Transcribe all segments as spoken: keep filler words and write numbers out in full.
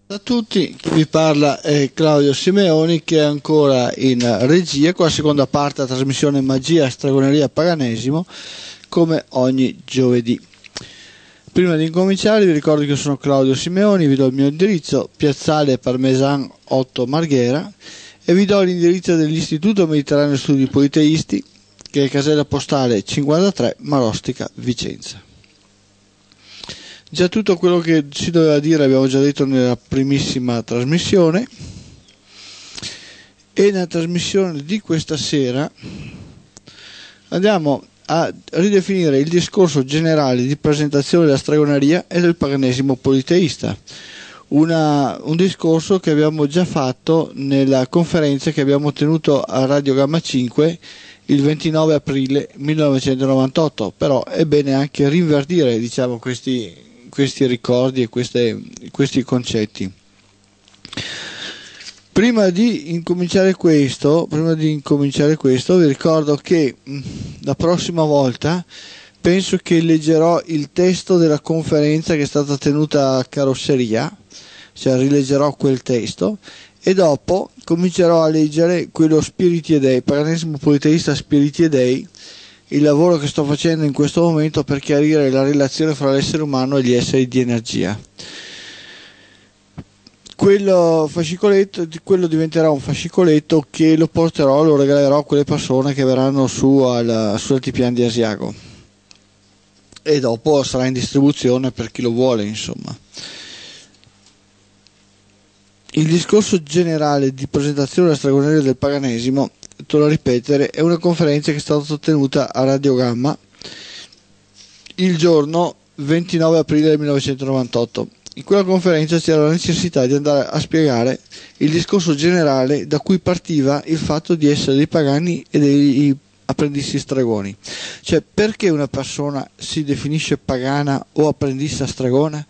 Ciao a tutti, chi vi parla è Claudio Simeoni, che è ancora in regia con la seconda parte della trasmissione Magia, Stregoneria, Paganesimo, come ogni giovedì. Prima di incominciare vi ricordo che sono Claudio Simeoni, vi do il mio indirizzo, Piazzale Parmesan otto Marghera, e vi do l'indirizzo dell'Istituto Mediterraneo Studi Politeisti, che è casella postale cinquantatré, Marostica, Vicenza. Già tutto quello che si doveva dire abbiamo già detto nella primissima trasmissione, e nella trasmissione di questa sera andiamo a ridefinire il discorso generale di presentazione della stregoneria e del paganesimo politeista, Una, un discorso che abbiamo già fatto nella conferenza che abbiamo tenuto a Radio Gamma cinque il ventinove aprile millenovecentonovantotto, però è bene anche rinverdire, diciamo, questi, questi ricordi e queste, questi concetti. Prima di incominciare questo, prima di incominciare questo, vi ricordo che mh, la prossima volta penso che leggerò il testo della conferenza che è stata tenuta a Carrosseria, cioè rileggerò quel testo e dopo comincerò a leggere quello Spiriti e Dei, Paganesimo Politeista Spiriti e Dei, il lavoro che sto facendo in questo momento per chiarire la relazione fra l'essere umano e gli esseri di energia. Quello fascicoletto, quello diventerà un fascicoletto che lo porterò, lo regalerò a quelle persone che verranno su al, sull'Altipiano di Asiago, e dopo sarà in distribuzione per chi lo vuole, insomma. Il discorso generale di presentazione della stregoneria del paganesimo, torno a ripetere, è una conferenza che è stata tenuta a Radio Gamma il giorno ventinove aprile millenovecentonovantotto. In quella conferenza c'era la necessità di andare a spiegare il discorso generale da cui partiva il fatto di essere dei pagani e dei apprendisti stregoni. Cioè, perché una persona si definisce pagana o apprendista stregona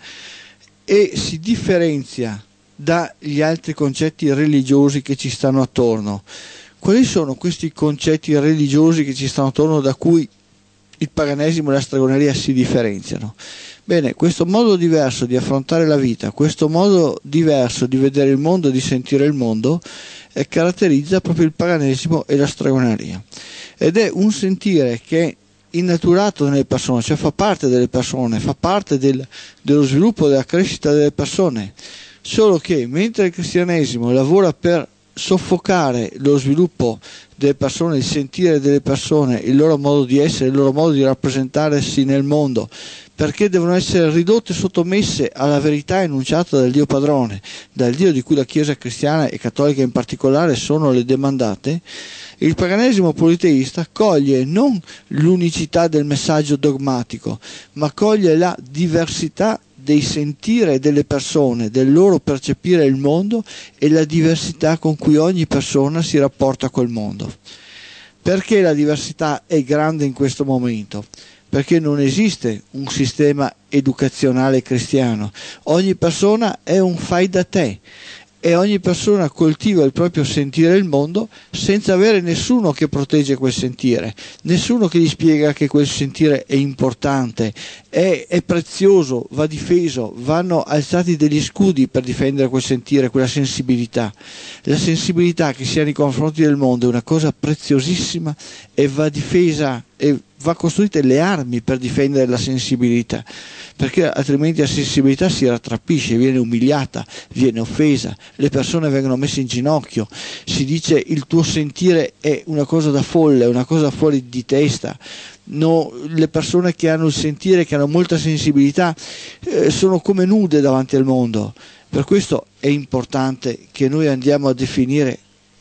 e si differenzia dagli altri concetti religiosi che ci stanno attorno. Quali sono questi concetti religiosi che ci stanno attorno da cui il paganesimo e la stregoneria si differenziano? Bene, questo modo diverso di affrontare la vita, questo modo diverso di vedere il mondo e di sentire il mondo, eh, caratterizza proprio il paganesimo e la stregoneria. Ed è un sentire che è innaturato nelle persone, cioè fa parte delle persone, fa parte del, dello sviluppo, della crescita delle persone. Solo che mentre il cristianesimo lavora per soffocare lo sviluppo delle persone, il sentire delle persone, il loro modo di essere, il loro modo di rappresentarsi nel mondo, perché devono essere ridotte e sottomesse alla verità enunciata dal Dio padrone, dal Dio di cui la Chiesa cristiana e cattolica in particolare sono le demandate, il paganesimo politeista coglie non l'unicità del messaggio dogmatico, ma coglie la diversità dei sentire delle persone, del loro percepire il mondo e la diversità con cui ogni persona si rapporta col mondo. Perché la diversità è grande in questo momento? Perché non esiste un sistema educazionale cristiano. Ogni persona è un fai da te e ogni persona coltiva il proprio sentire del mondo senza avere nessuno che protegge quel sentire, nessuno che gli spiega che quel sentire è importante, è, è prezioso, va difeso, vanno alzati degli scudi per difendere quel sentire, quella sensibilità. La sensibilità che si ha nei confronti del mondo è una cosa preziosissima e va difesa e va costruite le armi per difendere la sensibilità, perché altrimenti la sensibilità si rattrappisce, viene umiliata, viene offesa, le persone vengono messe in ginocchio, si dice il tuo sentire è una cosa da folle, una cosa fuori di testa. No, le persone che hanno il sentire, che hanno molta sensibilità, eh, sono come nude davanti al mondo. Per questo è importante che noi andiamo a definire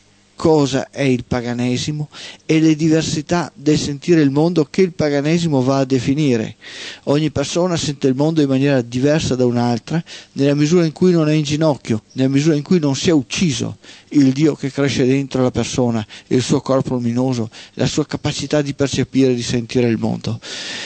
cosa è il paganesimo e le diversità del sentire il mondo che il paganesimo va a definire. Ogni persona sente il mondo in maniera diversa da un'altra, nella misura in cui non è in ginocchio, nella misura in cui non si è ucciso il Dio che cresce dentro la persona, il suo corpo luminoso, la sua capacità di percepire e di sentire il mondo.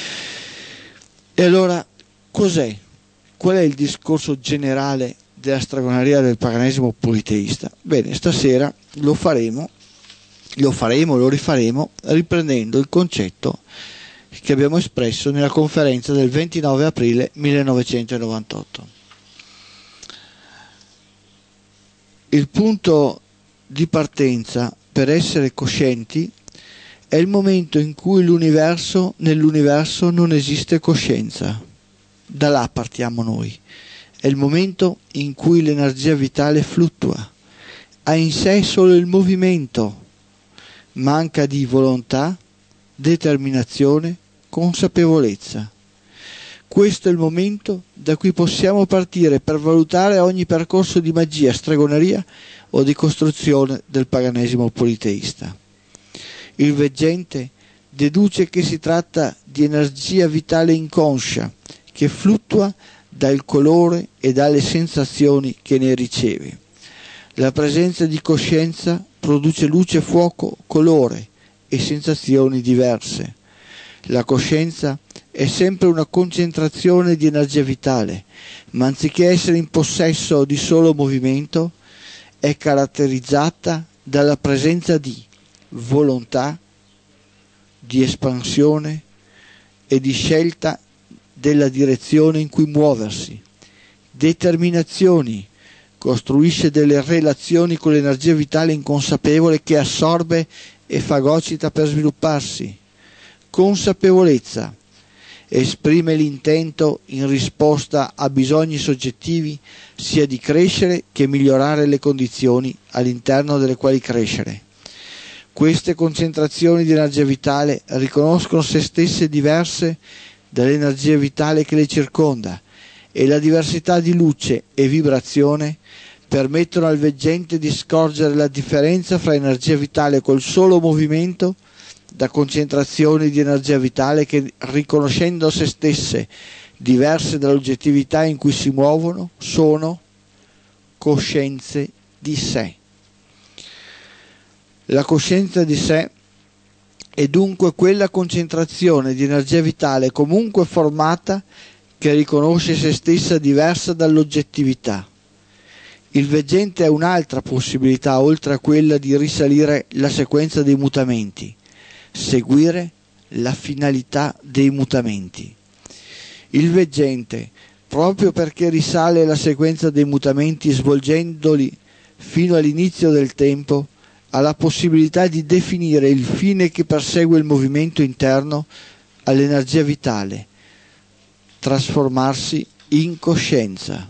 E allora, cos'è? Qual è il discorso generale della stregoneria del paganesimo politeista? Bene, stasera lo faremo, lo faremo, lo rifaremo riprendendo il concetto che abbiamo espresso nella conferenza del ventinove aprile millenovecentonovantotto. Il punto di partenza per essere coscienti è il momento in cui l'universo, nell'universo non esiste coscienza. Da là partiamo noi. È il momento in cui l'energia vitale fluttua, ha in sé solo il movimento, manca di volontà, determinazione, consapevolezza. Questo è il momento da cui possiamo partire per valutare ogni percorso di magia, stregoneria o di costruzione del paganesimo politeista. Il veggente deduce che si tratta di energia vitale inconscia che fluttua dal colore e dalle sensazioni che ne riceve. La presenza di coscienza produce luce, fuoco, colore e sensazioni diverse. La coscienza è sempre una concentrazione di energia vitale, ma anziché essere in possesso di solo movimento, è caratterizzata dalla presenza di volontà, di espansione e di scelta della direzione in cui muoversi, determinazioni, costruisce delle relazioni con l'energia vitale inconsapevole che assorbe e fagocita per svilupparsi, consapevolezza, esprime l'intento in risposta a bisogni soggettivi sia di crescere che migliorare le condizioni all'interno delle quali crescere. Queste concentrazioni di energia vitale riconoscono se stesse diverse dall'energia vitale che le circonda e la diversità di luce e vibrazione permettono al veggente di scorgere la differenza fra energia vitale col solo movimento da concentrazioni di energia vitale che, riconoscendo se stesse diverse dall'oggettività in cui si muovono, sono coscienze di sé. La coscienza di sé è dunque quella concentrazione di energia vitale comunque formata che riconosce se stessa diversa dall'oggettività. Il veggente ha un'altra possibilità oltre a quella di risalire la sequenza dei mutamenti, seguire la finalità dei mutamenti. Il veggente, proprio perché risale la sequenza dei mutamenti svolgendoli fino all'inizio del tempo, ha la possibilità di definire il fine che persegue il movimento interno all'energia vitale, trasformarsi in coscienza.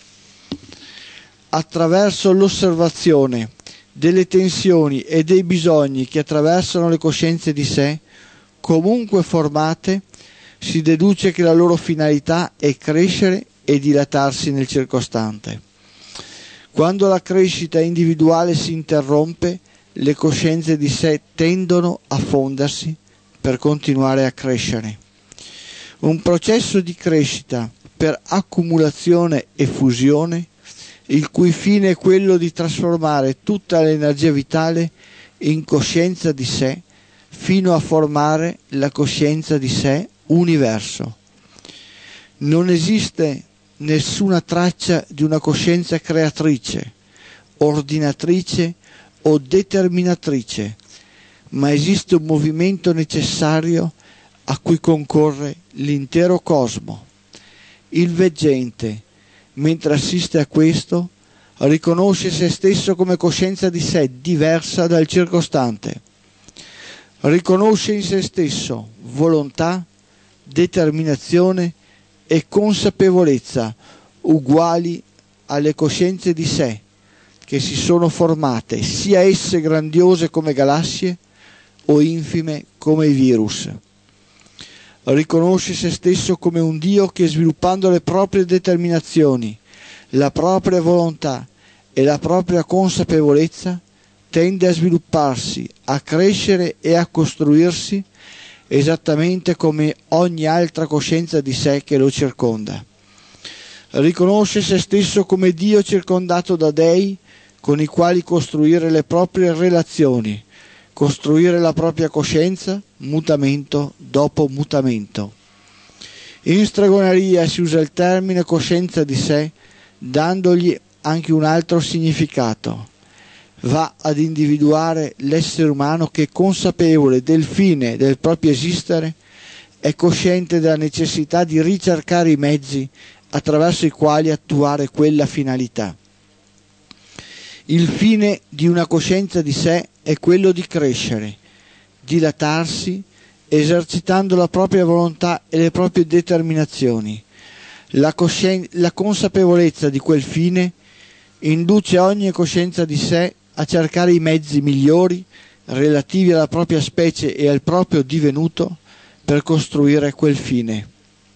Attraverso l'osservazione delle tensioni e dei bisogni che attraversano le coscienze di sé, comunque formate, si deduce che la loro finalità è crescere e dilatarsi nel circostante. Quando la crescita individuale si interrompe, le coscienze di sé tendono a fondersi per continuare a crescere. Un processo di crescita per accumulazione e fusione, il cui fine è quello di trasformare tutta l'energia vitale in coscienza di sé, fino a formare la coscienza di sé universo. Non esiste nessuna traccia di una coscienza creatrice, ordinatrice o determinatrice, ma esiste un movimento necessario a cui concorre l'intero cosmo. Il veggente, mentre assiste a questo, riconosce se stesso come coscienza di sé diversa dal circostante. Riconosce in se stesso volontà, determinazione e consapevolezza uguali alle coscienze di sé che si sono formate, sia esse grandiose come galassie o infime come i virus. Riconosce se stesso come un Dio che, sviluppando le proprie determinazioni, la propria volontà e la propria consapevolezza, tende a svilupparsi, a crescere e a costruirsi esattamente come ogni altra coscienza di sé che lo circonda. Riconosce se stesso come Dio circondato da dei con i quali costruire le proprie relazioni, costruire la propria coscienza, mutamento dopo mutamento. In stregoneria si usa il termine coscienza di sé, dandogli anche un altro significato. Va ad individuare l'essere umano che, consapevole del fine del proprio esistere, è cosciente della necessità di ricercare i mezzi attraverso i quali attuare quella finalità. Il fine di una coscienza di sé è quello di crescere, dilatarsi, esercitando la propria volontà e le proprie determinazioni. La, coscien- la consapevolezza di quel fine induce ogni coscienza di sé a cercare i mezzi migliori relativi alla propria specie e al proprio divenuto per costruire quel fine.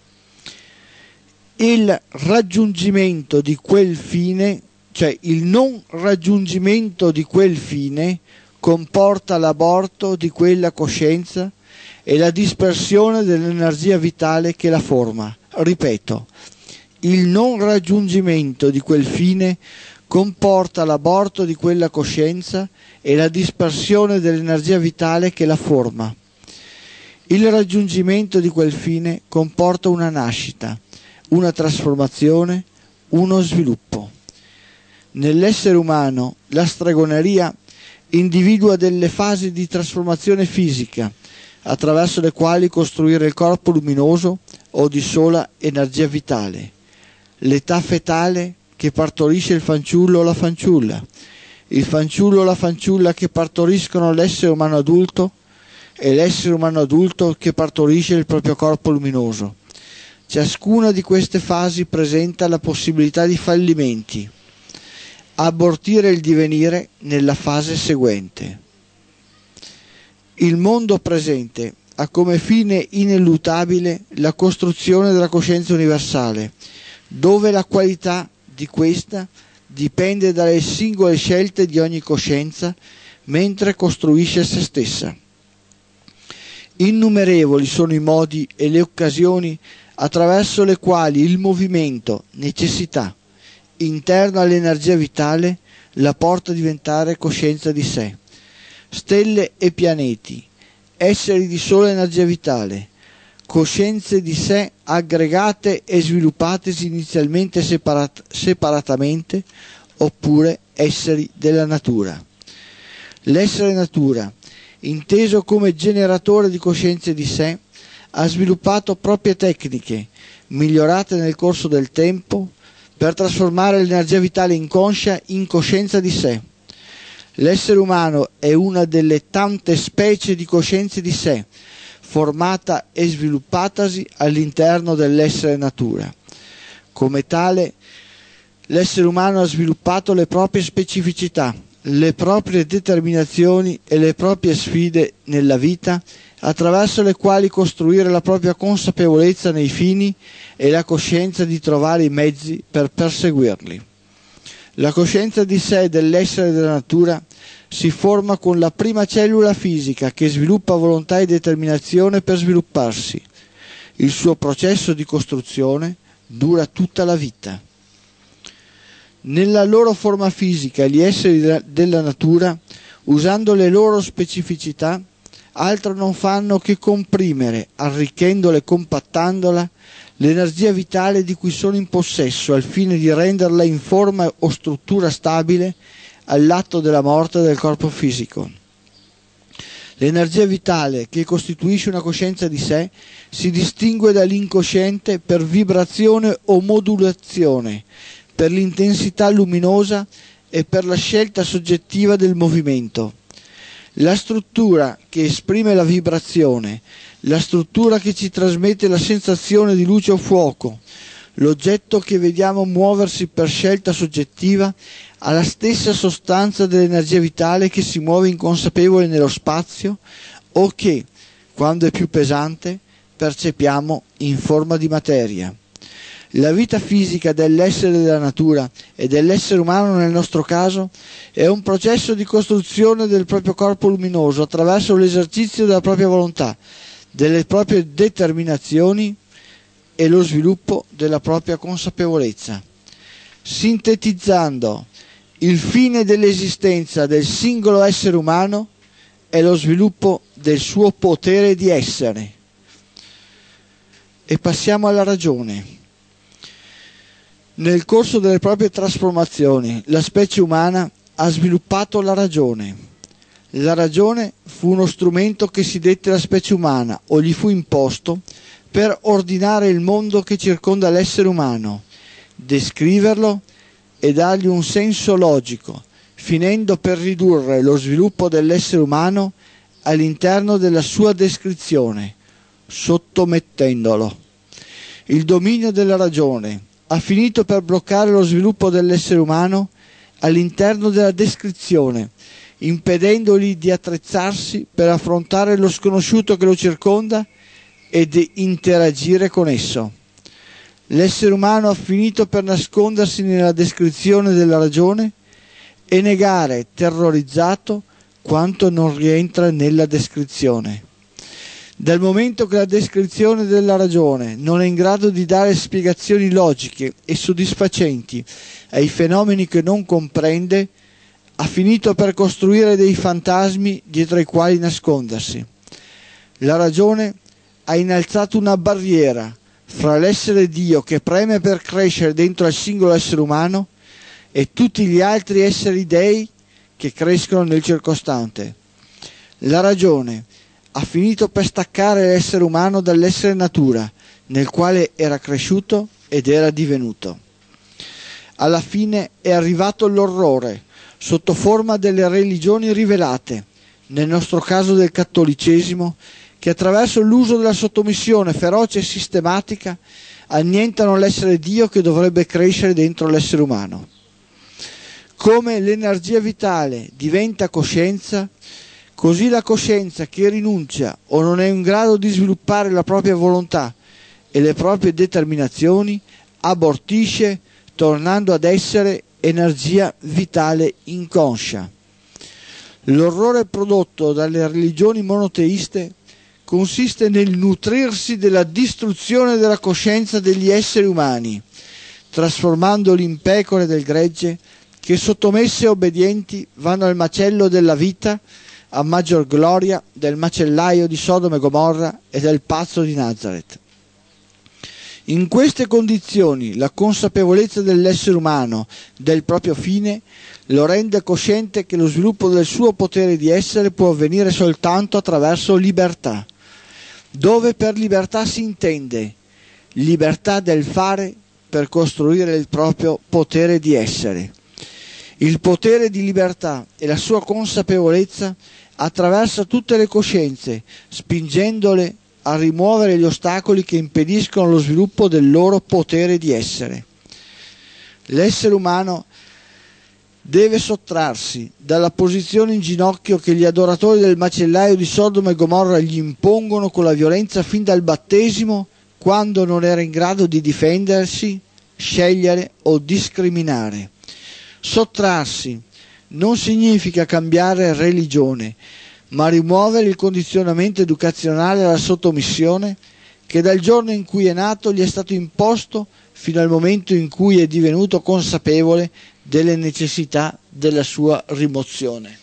Il raggiungimento di quel fine, cioè il non raggiungimento di quel fine, comporta l'aborto di quella coscienza e la dispersione dell'energia vitale che la forma. Ripeto, il non raggiungimento di quel fine comporta l'aborto di quella coscienza e la dispersione dell'energia vitale che la forma. Il raggiungimento di quel fine comporta una nascita, una trasformazione, uno sviluppo. Nell'essere umano la stregoneria individua delle fasi di trasformazione fisica attraverso le quali costruire il corpo luminoso o di sola energia vitale. L'età fetale che partorisce il fanciullo o la fanciulla, il fanciullo o la fanciulla che partoriscono l'essere umano adulto e l'essere umano adulto che partorisce il proprio corpo luminoso. Ciascuna di queste fasi presenta la possibilità di fallimenti. Abortire il divenire nella fase seguente. Il mondo presente ha come fine ineluttabile la costruzione della coscienza universale, dove la qualità di questa dipende dalle singole scelte di ogni coscienza mentre costruisce se stessa. Innumerevoli sono i modi e le occasioni attraverso le quali il movimento, necessità, interno all'energia vitale la porta a diventare coscienza di sé. Stelle e pianeti, esseri di sola energia vitale, coscienze di sé aggregate e sviluppatesi inizialmente separat- separatamente, oppure esseri della natura. L'essere natura, inteso come generatore di coscienze di sé, ha sviluppato proprie tecniche, migliorate nel corso del tempo, per trasformare l'energia vitale inconscia in coscienza di sé. L'essere umano è una delle tante specie di coscienze di sé, formata e sviluppatasi all'interno dell'essere natura. Come tale, l'essere umano ha sviluppato le proprie specificità, le proprie determinazioni e le proprie sfide nella vita, attraverso le quali costruire la propria consapevolezza nei fini e la coscienza di trovare i mezzi per perseguirli. La coscienza di sé dell'essere della natura si forma con la prima cellula fisica che sviluppa volontà e determinazione per svilupparsi. Il suo processo di costruzione dura tutta la vita. Nella loro forma fisica gli esseri della natura, usando le loro specificità, altro non fanno che comprimere, arricchendola e compattandola, l'energia vitale di cui sono in possesso al fine di renderla in forma o struttura stabile all'atto della morte del corpo fisico. L'energia vitale che costituisce una coscienza di sé si distingue dall'incosciente per vibrazione o modulazione, per l'intensità luminosa e per la scelta soggettiva del movimento. La struttura che esprime la vibrazione, la struttura che ci trasmette la sensazione di luce o fuoco, l'oggetto che vediamo muoversi per scelta soggettiva, ha la stessa sostanza dell'energia vitale che si muove inconsapevole nello spazio o che, quando è più pesante, percepiamo in forma di materia. La vita fisica dell'essere della natura e dell'essere umano nel nostro caso è un processo di costruzione del proprio corpo luminoso attraverso l'esercizio della propria volontà, delle proprie determinazioni e lo sviluppo della propria consapevolezza. Sintetizzando, il fine dell'esistenza del singolo essere umano è lo sviluppo del suo potere di essere. E passiamo alla ragione. Nel corso delle proprie trasformazioni, la specie umana ha sviluppato la ragione. La ragione fu uno strumento che si dette alla specie umana, o gli fu imposto, per ordinare il mondo che circonda l'essere umano, descriverlo e dargli un senso logico, finendo per ridurre lo sviluppo dell'essere umano all'interno della sua descrizione, sottomettendolo. Il dominio della ragione ha finito per bloccare lo sviluppo dell'essere umano all'interno della descrizione, impedendogli di attrezzarsi per affrontare lo sconosciuto che lo circonda e di interagire con esso. L'essere umano ha finito per nascondersi nella descrizione della ragione e negare, terrorizzato, quanto non rientra nella descrizione. Dal momento che la descrizione della ragione non è in grado di dare spiegazioni logiche e soddisfacenti ai fenomeni che non comprende, ha finito per costruire dei fantasmi dietro ai quali nascondersi. La ragione ha innalzato una barriera fra l'essere Dio che preme per crescere dentro al singolo essere umano e tutti gli altri esseri dei che crescono nel circostante. La ragione ha finito per staccare l'essere umano dall'essere natura, nel quale era cresciuto ed era divenuto. Alla fine è arrivato l'orrore, sotto forma delle religioni rivelate, nel nostro caso del cattolicesimo, che attraverso l'uso della sottomissione feroce e sistematica annientano l'essere Dio che dovrebbe crescere dentro l'essere umano. Come l'energia vitale diventa coscienza, così la coscienza che rinuncia o non è in grado di sviluppare la propria volontà e le proprie determinazioni abortisce, tornando ad essere energia vitale inconscia. L'orrore prodotto dalle religioni monoteiste consiste nel nutrirsi della distruzione della coscienza degli esseri umani, trasformandoli in pecore del gregge che sottomesse e obbedienti vanno al macello della vita a maggior gloria del macellaio di Sodoma e Gomorra e del pazzo di Nazareth. In queste condizioni la consapevolezza dell'essere umano del proprio fine lo rende cosciente che lo sviluppo del suo potere di essere può avvenire soltanto attraverso libertà, dove per libertà si intende libertà del fare per costruire il proprio potere di essere. Il potere di libertà e la sua consapevolezza attraversa tutte le coscienze, spingendole a rimuovere gli ostacoli che impediscono lo sviluppo del loro potere di essere. L'essere umano deve sottrarsi dalla posizione in ginocchio che gli adoratori del macellaio di Sodoma e Gomorra gli impongono con la violenza fin dal battesimo, quando non era in grado di difendersi, scegliere o discriminare. Sottrarsi non significa cambiare religione, ma rimuovere il condizionamento educazionale alla sottomissione che dal giorno in cui è nato gli è stato imposto fino al momento in cui è divenuto consapevole delle necessità della sua rimozione.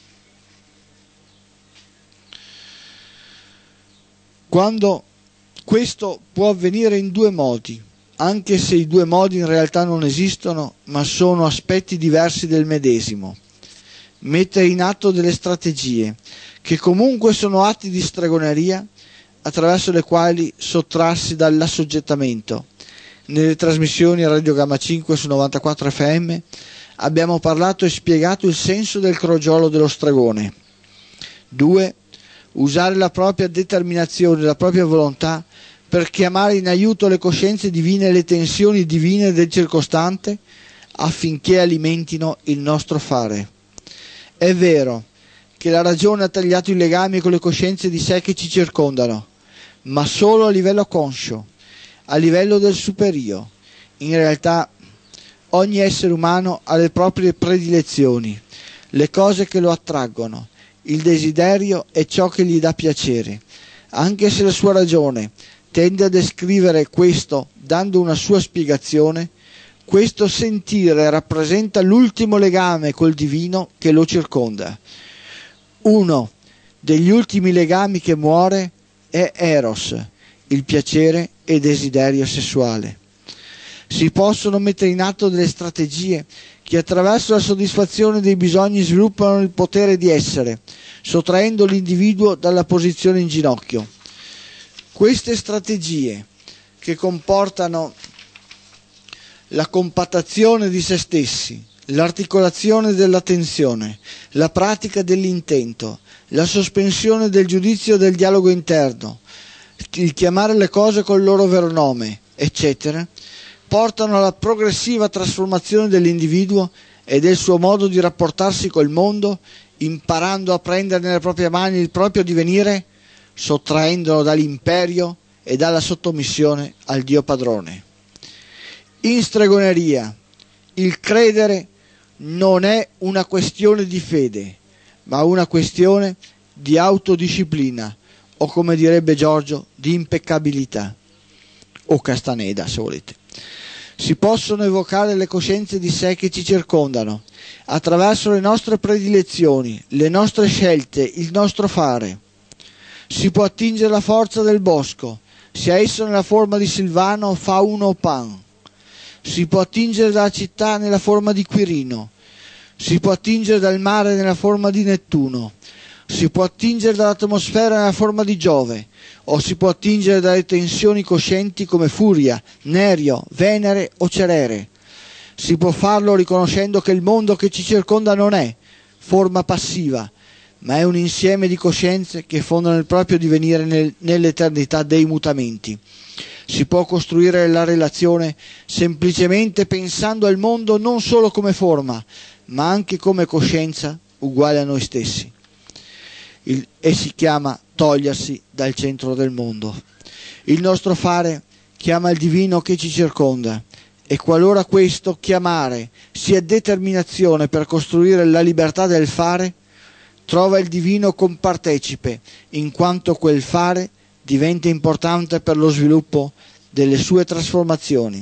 Quando questo può avvenire in due modi, anche se i due modi in realtà non esistono, ma sono aspetti diversi del medesimo. Mettere in atto delle strategie, che comunque sono atti di stregoneria, attraverso le quali sottrarsi dall'assoggettamento. Nelle trasmissioni a Radio Gamma cinque su novantaquattro F M abbiamo parlato e spiegato il senso del crogiolo dello stregone. due. Usare la propria determinazione, la propria volontà per chiamare in aiuto le coscienze divine e le tensioni divine del circostante affinché alimentino il nostro fare. È vero che la ragione ha tagliato i legami con le coscienze di sé che ci circondano, ma solo a livello conscio, a livello del superio. In realtà ogni essere umano ha le proprie predilezioni, le cose che lo attraggono, il desiderio è ciò che gli dà piacere. Anche se la sua ragione tende a descrivere questo dando una sua spiegazione, questo sentire rappresenta l'ultimo legame col divino che lo circonda. Uno degli ultimi legami che muore è Eros, il piacere e desiderio sessuale. Si possono mettere in atto delle strategie che attraverso la soddisfazione dei bisogni sviluppano il potere di essere, sottraendo l'individuo dalla posizione in ginocchio. Queste strategie, che comportano la compattazione di se stessi, l'articolazione dell'attenzione, la pratica dell'intento, la sospensione del giudizio del dialogo interno, il chiamare le cose col loro vero nome, eccetera, portano alla progressiva trasformazione dell'individuo e del suo modo di rapportarsi col mondo, imparando a prendere nelle proprie mani il proprio divenire, sottraendolo dall'imperio e dalla sottomissione al Dio padrone. In stregoneria, il credere non è una questione di fede, ma una questione di autodisciplina, o come direbbe Giorgio, di impeccabilità, o Castaneda se volete. Si possono evocare le coscienze di sé che ci circondano, attraverso le nostre predilezioni, le nostre scelte, il nostro fare. Si può attingere la forza del bosco, sia esso nella forma di Silvano, Fauno o Pan. Si può attingere dalla città nella forma di Quirino. Si può attingere dal mare nella forma di Nettuno. Si può attingere dall'atmosfera nella forma di Giove, o si può attingere dalle tensioni coscienti come Furia, Nerio, Venere o Cerere. Si può farlo riconoscendo che il mondo che ci circonda non è forma passiva, ma è un insieme di coscienze che fondano il proprio divenire nel, nell'eternità dei mutamenti. Si può costruire la relazione semplicemente pensando al mondo non solo come forma, ma anche come coscienza uguale a noi stessi. Il, e si chiama togliersi dal centro del mondo. Il nostro fare chiama il divino che ci circonda, e qualora questo chiamare sia determinazione per costruire la libertà del fare, trova il divino compartecipe, in quanto quel fare diventa importante per lo sviluppo delle sue trasformazioni.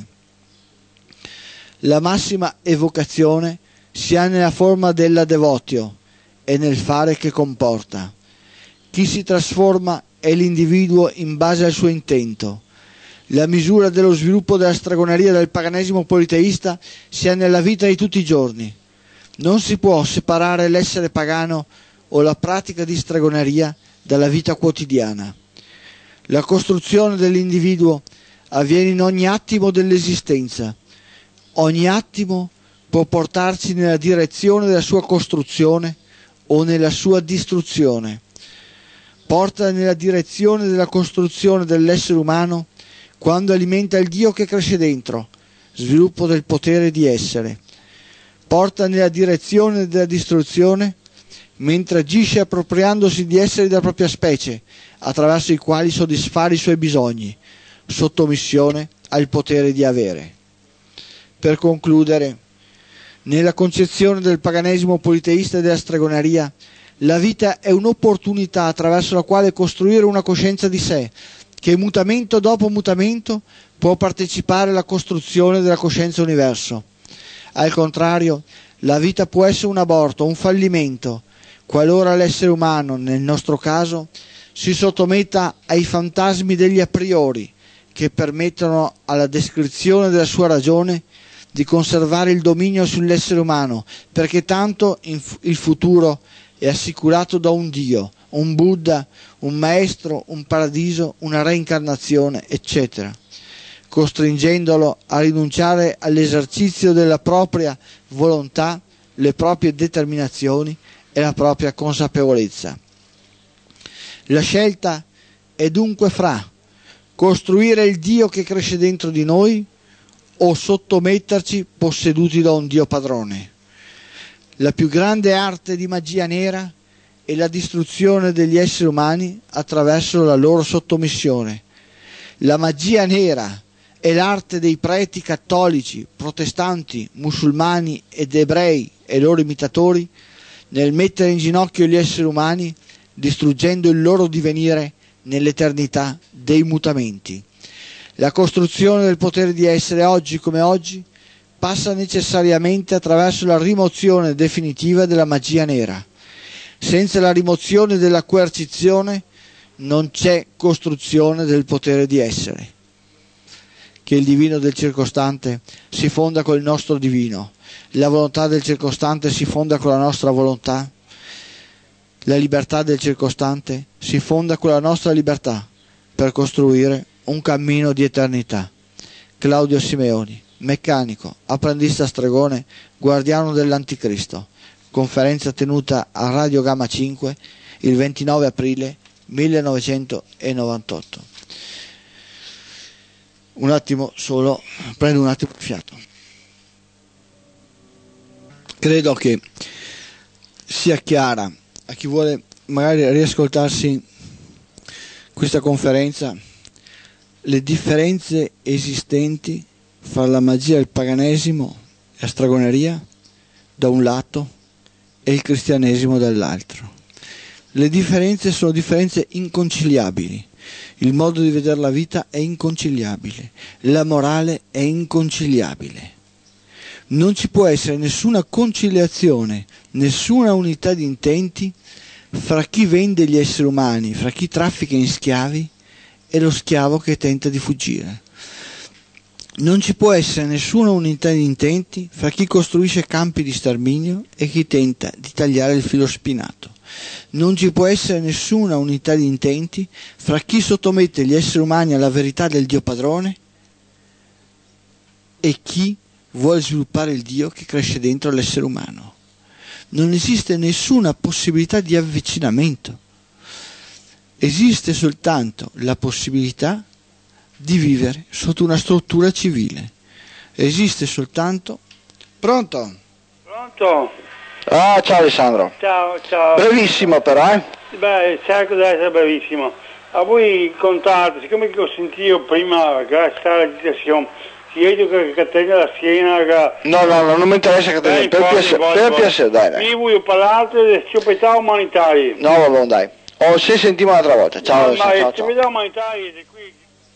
La massima evocazione si ha nella forma della devotio e nel fare che comporta. Chi si trasforma è l'individuo in base al suo intento. La misura dello sviluppo della stregoneria e del paganesimo politeista si ha nella vita di tutti i giorni. Non si può separare l'essere pagano o la pratica di stregoneria dalla vita quotidiana. La costruzione dell'individuo avviene in ogni attimo dell'esistenza. Ogni attimo può portarci nella direzione della sua costruzione o nella sua distruzione. Porta nella direzione della costruzione dell'essere umano quando alimenta il Dio che cresce dentro, sviluppo del potere di essere. Porta nella direzione della distruzione mentre agisce appropriandosi di esseri della propria specie, attraverso i quali soddisfare i suoi bisogni, sottomissione al potere di avere. Per concludere, nella concezione del paganesimo politeista e della stregoneria, la vita è un'opportunità attraverso la quale costruire una coscienza di sé, che mutamento dopo mutamento può partecipare alla costruzione della coscienza universo. Al contrario, la vita può essere un aborto, un fallimento, qualora l'essere umano, nel nostro caso, si sottometta ai fantasmi degli a priori, che permettono alla descrizione della sua ragione di conservare il dominio sull'essere umano, perché tanto il futuro è assicurato da un Dio, un Buddha, un maestro, un paradiso, una reincarnazione, eccetera, costringendolo a rinunciare all'esercizio della propria volontà, le proprie determinazioni e la propria consapevolezza. La scelta è dunque fra costruire il Dio che cresce dentro di noi o sottometterci posseduti da un Dio padrone. La più grande arte di magia nera è la distruzione degli esseri umani attraverso la loro sottomissione. La magia nera è l'arte dei preti cattolici, protestanti, musulmani ed ebrei e loro imitatori nel mettere in ginocchio gli esseri umani, distruggendo il loro divenire nell'eternità dei mutamenti. La costruzione del potere di essere oggi come oggi passa necessariamente attraverso la rimozione definitiva della magia nera. Senza la rimozione della coercizione non c'è costruzione del potere di essere. Che il divino del circostante si fonda col nostro divino, la volontà del circostante si fonda con la nostra volontà, la libertà del circostante si fonda con la nostra libertà per costruire un cammino di eternità. Claudio Simeoni, meccanico, apprendista stregone, guardiano dell'anticristo. Conferenza tenuta a Radio Gamma cinque il ventinove aprile millenovecentonovantotto. Un attimo solo, prendo un attimo di fiato. Credo che sia chiara a chi vuole magari riascoltarsi questa conferenza le differenze esistenti fra la magia e il paganesimo e la stregoneria da un lato e il cristianesimo dall'altro. Le differenze sono differenze inconciliabili. Il modo di vedere la vita è inconciliabile, la morale è inconciliabile. Non ci può essere nessuna conciliazione, nessuna unità di intenti fra chi vende gli esseri umani, fra chi traffica in schiavi e lo schiavo che tenta di fuggire. Non ci può essere nessuna unità di intenti fra chi costruisce campi di sterminio e chi tenta di tagliare il filo spinato. Non ci può essere nessuna unità di intenti fra chi sottomette gli esseri umani alla verità del Dio padrone e chi vuole sviluppare il Dio che cresce dentro l'essere umano. Non esiste nessuna possibilità di avvicinamento. Esiste soltanto la possibilità di vivere sotto una struttura civile. Esiste soltanto... Pronto? Pronto? Ah, ciao Alessandro. Ciao, ciao. Brevissimo però, eh? Beh, cerco di essere brevissimo. A voi contatto, siccome che ho sentito prima questa agitazione, chiedo che Caterina da Siena... Che... No, no, no, non mi interessa Caterina, eh, per piacere, per piacere, dai, dai. Io voglio parlare delle ciopetà umanitarie. No, vabbè, dai. O se sentiamo un'altra volta. Ciao, no, ma ciao, le ciopetà ciao. umanitarie di qui...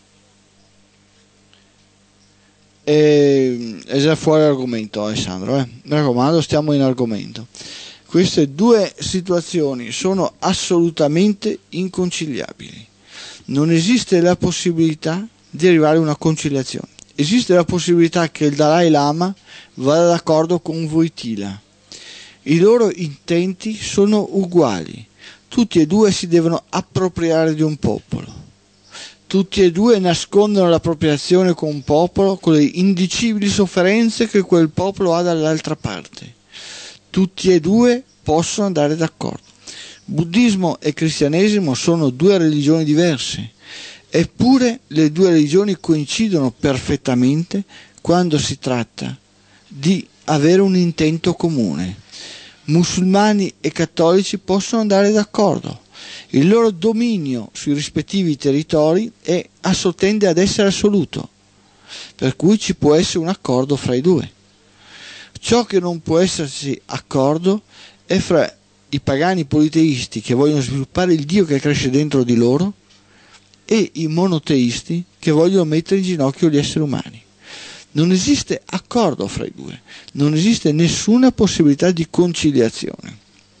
E, è già fuori argomento Alessandro, eh? Mi raccomando, stiamo in argomento. Queste due situazioni sono assolutamente inconciliabili. Non esiste la possibilità di arrivare a una conciliazione. Esiste la possibilità che il Dalai Lama vada d'accordo con Wojtyla. I loro intenti sono uguali. Tutti e due si devono appropriare di un popolo. Tutti e due nascondono l'appropriazione con un popolo con le indicibili sofferenze che quel popolo ha dall'altra parte. Tutti e due possono andare d'accordo. Buddismo e cristianesimo sono due religioni diverse, eppure le due religioni coincidono perfettamente quando si tratta di avere un intento comune. Musulmani e cattolici possono andare d'accordo. Il loro dominio sui rispettivi territori è, tende ad essere assoluto, per cui ci può essere un accordo fra i due. Ciò che non può esserci accordo è fra i pagani politeisti che vogliono sviluppare il Dio che cresce dentro di loro e i monoteisti che vogliono mettere in ginocchio gli esseri umani. Non esiste accordo fra i due, non esiste nessuna possibilità di conciliazione.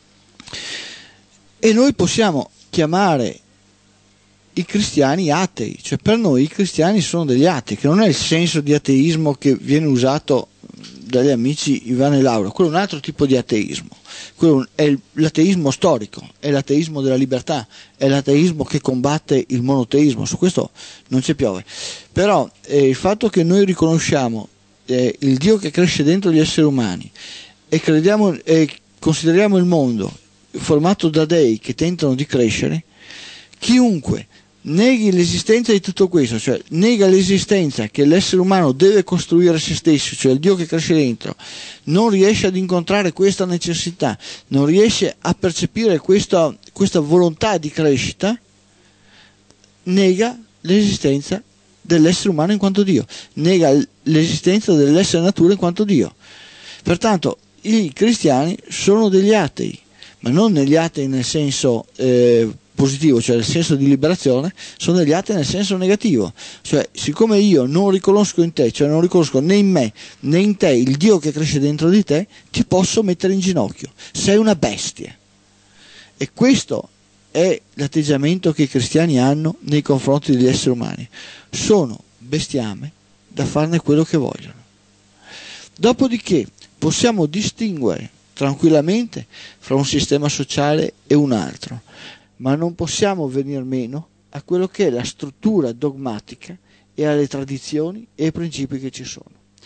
E noi possiamo chiamare i cristiani atei, cioè per noi i cristiani sono degli atei, che non è il senso di ateismo che viene usato dagli amici Ivano e Laura, quello è un altro tipo di ateismo, quello è l'ateismo storico, è l'ateismo della libertà, è l'ateismo che combatte il monoteismo, su questo non c'è piove. Però eh, il fatto che noi riconosciamo eh, il Dio che cresce dentro gli esseri umani e crediamo e consideriamo il mondo formato da dei che tentano di crescere, chiunque neghi l'esistenza di tutto questo, cioè nega l'esistenza che l'essere umano deve costruire se stesso, cioè il Dio che cresce dentro, non riesce ad incontrare questa necessità, non riesce a percepire questa, questa volontà di crescita, nega l'esistenza dell'essere umano in quanto Dio, nega l'esistenza dell'essere natura in quanto Dio. Pertanto i cristiani sono degli atei, ma non negli atei nel senso eh, positivo, cioè nel senso di liberazione, sono degli atei nel senso negativo, cioè siccome io non riconosco in te, cioè non riconosco né in me né in te il Dio che cresce dentro di te, ti posso mettere in ginocchio, sei una bestia. E questo è l'atteggiamento che i cristiani hanno nei confronti degli esseri umani, sono bestiame da farne quello che vogliono. Dopodiché possiamo distinguere tranquillamente fra un sistema sociale e un altro, ma non possiamo venir meno a quello che è la struttura dogmatica e alle tradizioni e ai principi che ci sono.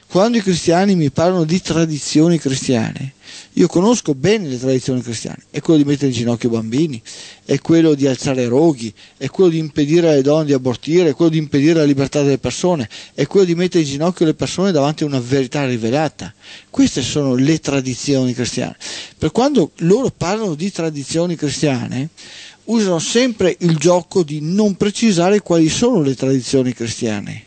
Quando i cristiani mi parlano di tradizioni cristiane, io conosco bene le tradizioni cristiane, è quello di mettere in ginocchio i bambini, è quello di alzare roghi, è quello di impedire alle donne di abortire, è quello di impedire la libertà delle persone, è quello di mettere in ginocchio le persone davanti a una verità rivelata. Queste sono le tradizioni cristiane. Per quando loro parlano di tradizioni cristiane, usano sempre il gioco di non precisare quali sono le tradizioni cristiane.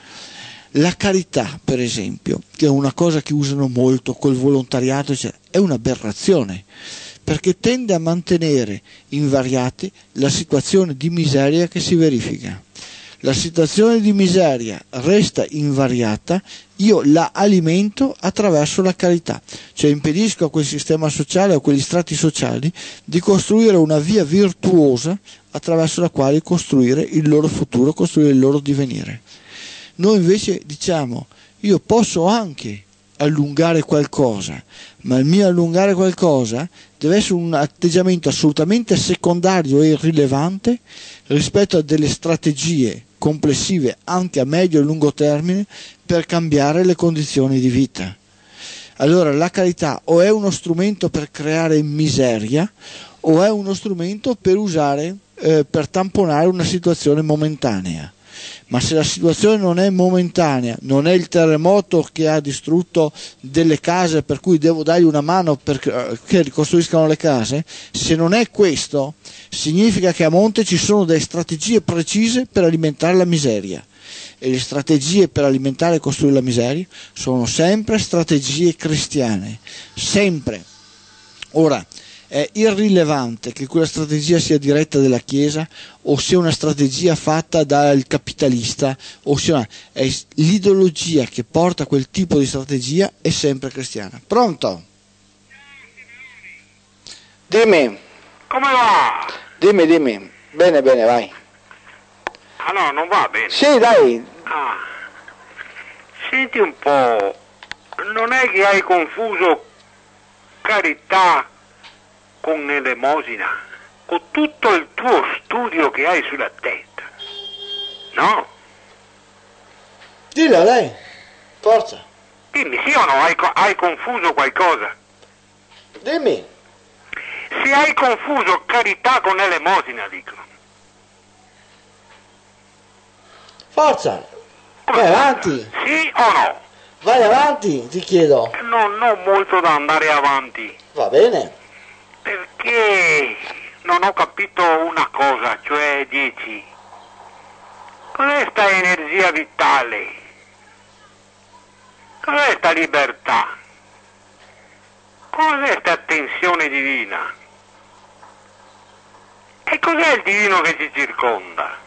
La carità, per esempio, che è una cosa che usano molto col volontariato, eccetera, è un'aberrazione, perché tende a mantenere invariate la situazione di miseria che si verifica. La situazione di miseria resta invariata, io la alimento attraverso la carità, cioè impedisco a quel sistema sociale, a quegli strati sociali, di costruire una via virtuosa attraverso la quale costruire il loro futuro, costruire il loro divenire. Noi invece diciamo, io posso anche allungare qualcosa, ma il mio allungare qualcosa deve essere un atteggiamento assolutamente secondario e irrilevante rispetto a delle strategie complessive anche a medio e lungo termine per cambiare le condizioni di vita. Allora la carità o è uno strumento per creare miseria o è uno strumento per usare, eh, per tamponare una situazione momentanea. Ma se la situazione non è momentanea, non è il terremoto che ha distrutto delle case per cui devo dargli una mano perché ricostruiscano le case, se non è questo, significa che a monte ci sono delle strategie precise per alimentare la miseria. E le strategie per alimentare e costruire la miseria sono sempre strategie cristiane, sempre. Ora, è irrilevante che quella strategia sia diretta dalla Chiesa o sia una strategia fatta dal capitalista o sia una, è l'ideologia che porta a quel tipo di strategia è sempre cristiana. Pronto? Dimmi. Come va? Dimmi, dimmi. Bene, bene, vai. Ah no, non va bene. Sì, dai. Ah. Senti un po', non è che hai confuso carità con elemosina, con tutto il tuo studio che hai sulla testa, no? Dillo a lei, forza. Dimmi, sì o no, hai, hai confuso qualcosa? Dimmi. Se hai confuso carità con elemosina, dico. Forza, Come vai forza? avanti. Sì o no? Vai avanti, ti chiedo. No, non molto da andare avanti. Va bene. Perché non ho capito una cosa, cioè dici, cos'è sta energia vitale? Cos'è sta libertà? Cos'è sta attenzione divina? E cos'è il divino che ci circonda?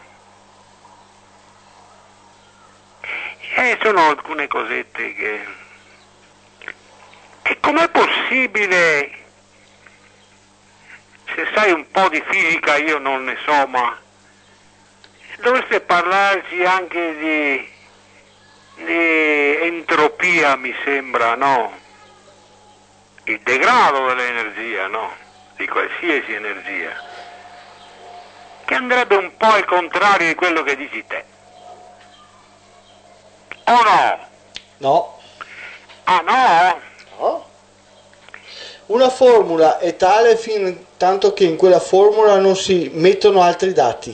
E sono alcune cosette che... E com'è possibile... Se sai un po' di fisica, io non ne so, ma dovreste parlarci anche di, di entropia, mi sembra, no? Il degrado dell'energia, no? Di qualsiasi energia, che andrebbe un po' al contrario di quello che dici te. O no? No. Ah no? No. Una formula è tale fin tanto che in quella formula non si mettono altri dati.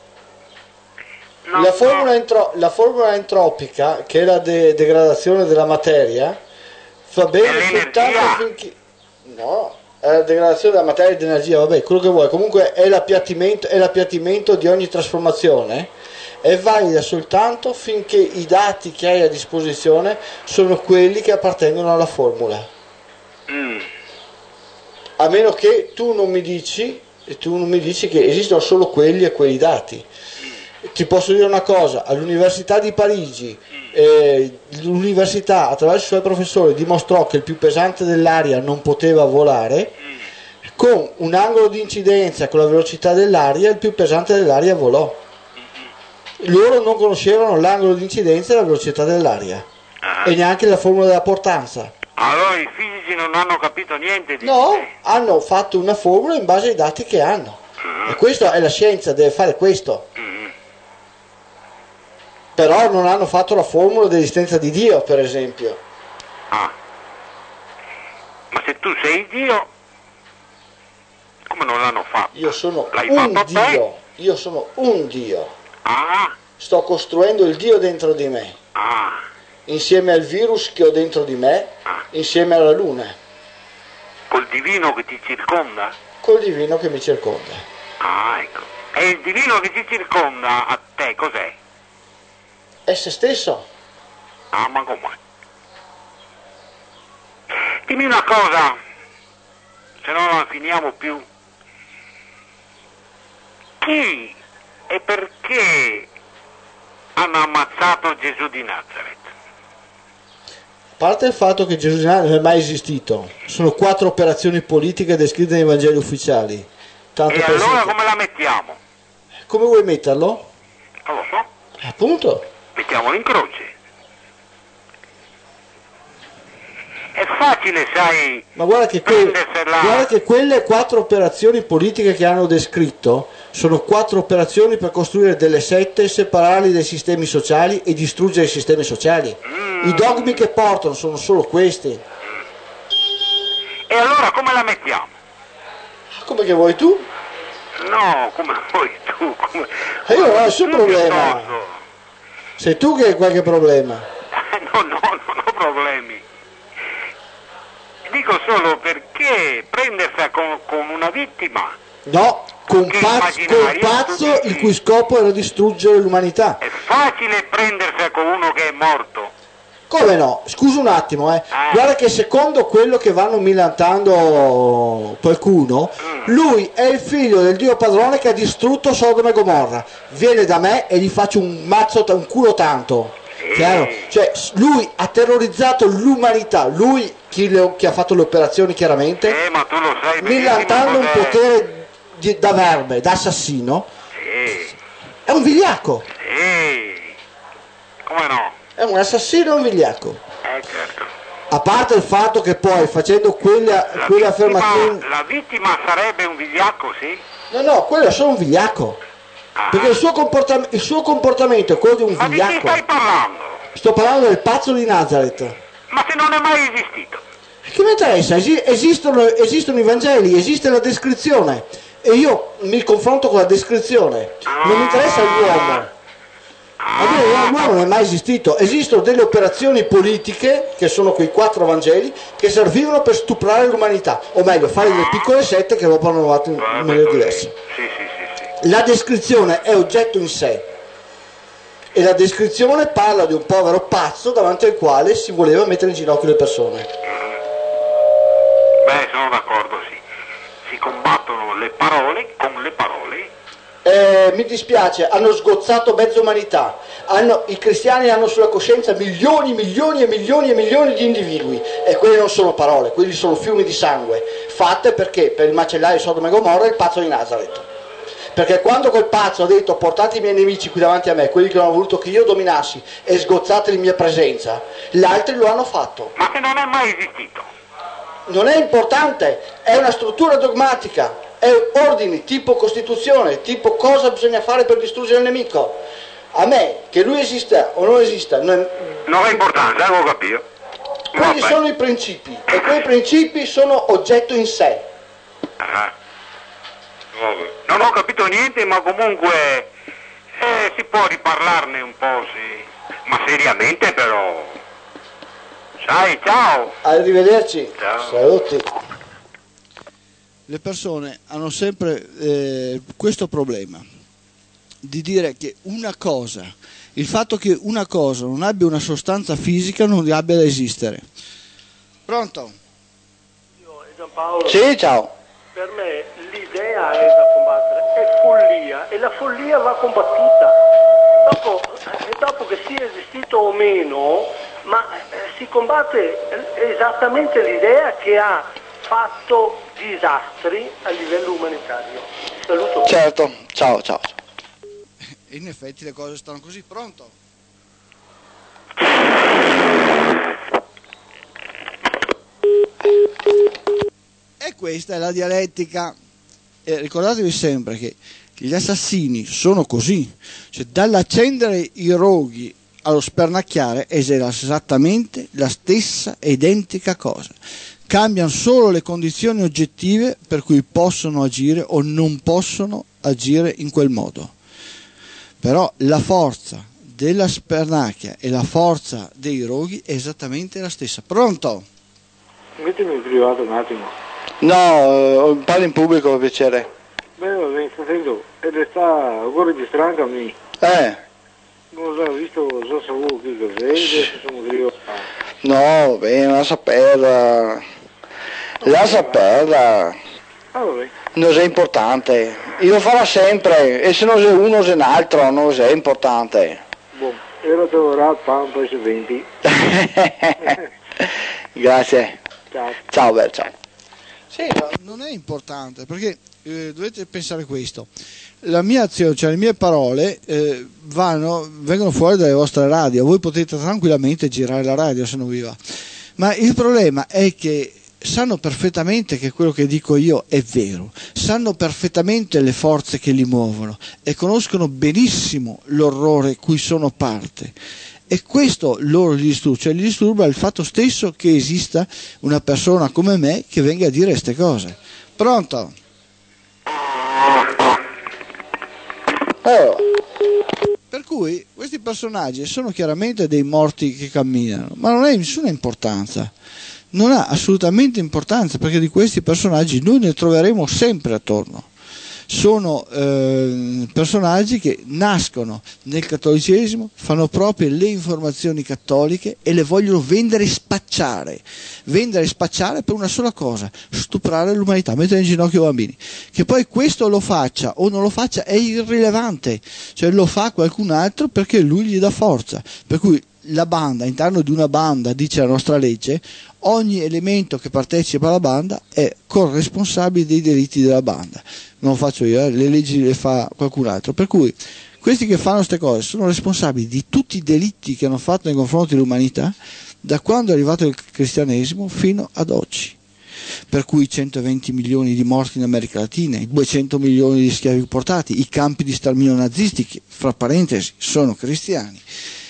No, la, formula no. entro, la formula entropica, che è la de- degradazione della materia, fa bene soltanto finché... No, è la degradazione della materia e dell'energia, vabbè, quello che vuoi. Comunque è l'appiattimento, è l'appiattimento di ogni trasformazione. È valida soltanto finché i dati che hai a disposizione sono quelli che appartengono alla formula. Mm. A meno che tu non mi dici, tu non mi dici che esistono solo quelli e quei dati. Ti posso dire una cosa: all'Università di Parigi, eh, l'università attraverso i suoi professori dimostrò che il più pesante dell'aria non poteva volare. Con un angolo di incidenza con la velocità dell'aria, il più pesante dell'aria volò. Loro non conoscevano l'angolo di incidenza e la velocità dell'aria, Ah. e neanche la formula della portanza. Allora i fisici non hanno capito niente di No, te. hanno fatto una formula in base ai dati che hanno. Mm. E questa è la scienza, deve fare questo. Mm. Però non hanno fatto la formula dell'esistenza di Dio, per esempio. Ah. Ma se tu sei Dio, come non l'hanno fatto? Io sono L'hai un fatto Dio, te? io sono un Dio. Ah, Sto costruendo il Dio dentro di me, ah, insieme al virus che ho dentro di me, ah. insieme alla luna, Col divino che ti circonda? col divino che mi circonda. Ah, ecco. E il divino che ti circonda a te cos'è? È se stesso. Ah, ma come? Dimmi una cosa, se no non finiamo più. Chi e perché hanno ammazzato Gesù di Nazareth? A parte il fatto che Gesù non è mai esistito, sono quattro operazioni politiche descritte nei Vangeli ufficiali. Tanto E per allora esempio. come la mettiamo? Come vuoi metterlo? Non lo so, Appunto. mettiamolo in croce. È facile, sai, Ma guarda che, que- prendersela. guarda che quelle quattro operazioni politiche che hanno descritto sono quattro operazioni per costruire delle sette, separarli dai sistemi sociali e distruggere i sistemi sociali. Mm. I dogmi che portano sono solo questi. E allora come la mettiamo? Come che vuoi tu? No, come vuoi tu? Come... E io non ho nessun Tu problema. piuttosto. Sei tu che hai qualche problema. No, no, non ho problemi. Dico solo perché prendersi con, con una vittima No, con Che pazzo, immaginario col pazzo tu dici? il cui scopo era distruggere l'umanità. è facile prendersi con uno che è morto. Come no? Scusa un attimo, eh. Ah. Guarda che secondo quello che vanno millantando qualcuno, Mm. lui è il figlio del Dio padrone che ha distrutto Sodoma e Gomorra. Viene da me e gli faccio un mazzo, un culo tanto. Sì. Chiaro? Cioè, lui ha terrorizzato l'umanità, lui chi, le- chi ha fatto le operazioni chiaramente, Eh, ma tu lo sai benissimo millantando un cos'è. potere di- da verme, da assassino. Sì, È un vigliacco, sì. Come no? è un assassino e un vigliacco. Eh, certo. A parte il fatto che poi facendo quelle, La quelle vittima, affermazioni... la vittima sarebbe un vigliacco, sì? No, no, quello è solo un vigliacco. Ah. Perché il suo, comportam- il suo comportamento è quello di un Ma di chi vigliacco. stai parlando? Sto parlando del pazzo di Nazareth. Ma se non è mai esistito. Che mi interessa? Esi- esistono, esistono i Vangeli, esiste la descrizione. E io mi confronto con la descrizione. Non mi interessa l'uomo. A me l'uomo non è mai esistito. Esistono delle operazioni politiche, che sono quei quattro Vangeli, che servivano per stuprare l'umanità. O meglio, fare delle piccole sette che dopo hanno trovato in Va maniera così. diversa. Sì, sì, sì, sì. La descrizione è oggetto in sé e la descrizione parla di un povero pazzo davanti al quale si voleva mettere in ginocchio le persone. Beh, sono d'accordo, sì. Si combattono le parole con le parole. Eh, mi dispiace, hanno sgozzato mezza umanità, hanno, i cristiani hanno sulla coscienza milioni, milioni e milioni e milioni di individui e quelle non sono parole, quelli sono fiumi di sangue, fatte perché per il macellaio di Sodoma e Gomorra è il pazzo di Nazareth. Perché quando quel pazzo ha detto portate i miei nemici qui davanti a me, quelli che non hanno voluto che io dominassi e sgozzateli in mia presenza, gli altri lo hanno fatto. Ma se non è mai esistito. Non è importante, è una struttura dogmatica, è ordini, tipo Costituzione, tipo cosa bisogna fare per distruggere il nemico. A me, che lui esista o non esista, non- Non ha importanza, avevo capito. quelli Vabbè. sono i principi e quei principi sono oggetto in sé. Ah. Vabbè. Non ho capito niente, ma comunque eh, si può riparlarne un po', sì. Ma seriamente però. Sai, ciao. Arrivederci, Ciao. saluti. Le persone hanno sempre eh, questo problema di dire che una cosa, il fatto che una cosa non abbia una sostanza fisica non abbia da esistere. Pronto? Io e Giampaolo, Sì, ciao. per me l'idea è da combattere, è follia e la follia va combattuta. Dopo, eh, dopo che sia esistito o meno, ma eh, si combatte esattamente l'idea che ha fatto disastri a livello umanitario. Saluto. Certo, ciao, ciao. E in effetti le cose stanno così. Pronto? E questa è la dialettica. E ricordatevi sempre che Gli assassini sono così, cioè dall'accendere i roghi allo spernacchiare è esattamente la stessa identica cosa. Cambiano solo le condizioni oggettive per cui possono agire o non possono agire in quel modo. Però la forza della spernacchia e la forza dei roghi è esattamente la stessa. Pronto? Mettimi in privato un attimo. No, eh, parli in pubblico per piacere. Beh, va bene, sta sentendo. Ed sta ancora registrando a me. Eh. Non so, visto, so se vuoi qui che vede, se sono io. No, bene, lascia perdere. Lascia perdere. Ah, va bene. Non è importante. Io lo farò sempre. E se non è uno, se un altro, non è importante. Boh, era ora pan poi su venti. Grazie. Ciao. Ciao, Bel, ciao. Sì, ma non è importante, perché eh, dovete pensare questo. La mia azione, cioè le mie parole eh, vanno, vengono fuori dalle vostre radio. Voi potete tranquillamente girare la radio se non vi va. Ma il problema è che sanno perfettamente che quello che dico io è vero, sanno perfettamente le forze che li muovono e conoscono benissimo l'orrore cui sono parte. E questo loro gli disturba, cioè gli disturba il fatto stesso che esista una persona come me che venga a dire queste cose. Pronto? Oh. Per cui questi personaggi sono chiaramente dei morti che camminano, ma non ha nessuna importanza. Non ha assolutamente importanza, perché di questi personaggi noi ne troveremo sempre attorno. Sono eh, personaggi che nascono nel cattolicesimo, fanno proprie le informazioni cattoliche e le vogliono vendere e spacciare. Vendere e spacciare per una sola cosa: stuprare l'umanità, mettere in ginocchio i bambini. Che poi questo lo faccia o non lo faccia è irrilevante, cioè lo fa qualcun altro perché lui gli dà forza. Per cui la banda, all'interno di una banda, dice la nostra legge, ogni elemento che partecipa alla banda è corresponsabile dei delitti della banda. Non lo faccio io, eh, le leggi le fa qualcun altro. Per cui questi che fanno queste cose sono responsabili di tutti i delitti che hanno fatto nei confronti dell'umanità da quando è arrivato il cristianesimo fino ad oggi. Per cui i centoventi milioni di morti in America Latina, i duecento milioni di schiavi portati, i campi di sterminio nazisti, che fra parentesi sono cristiani.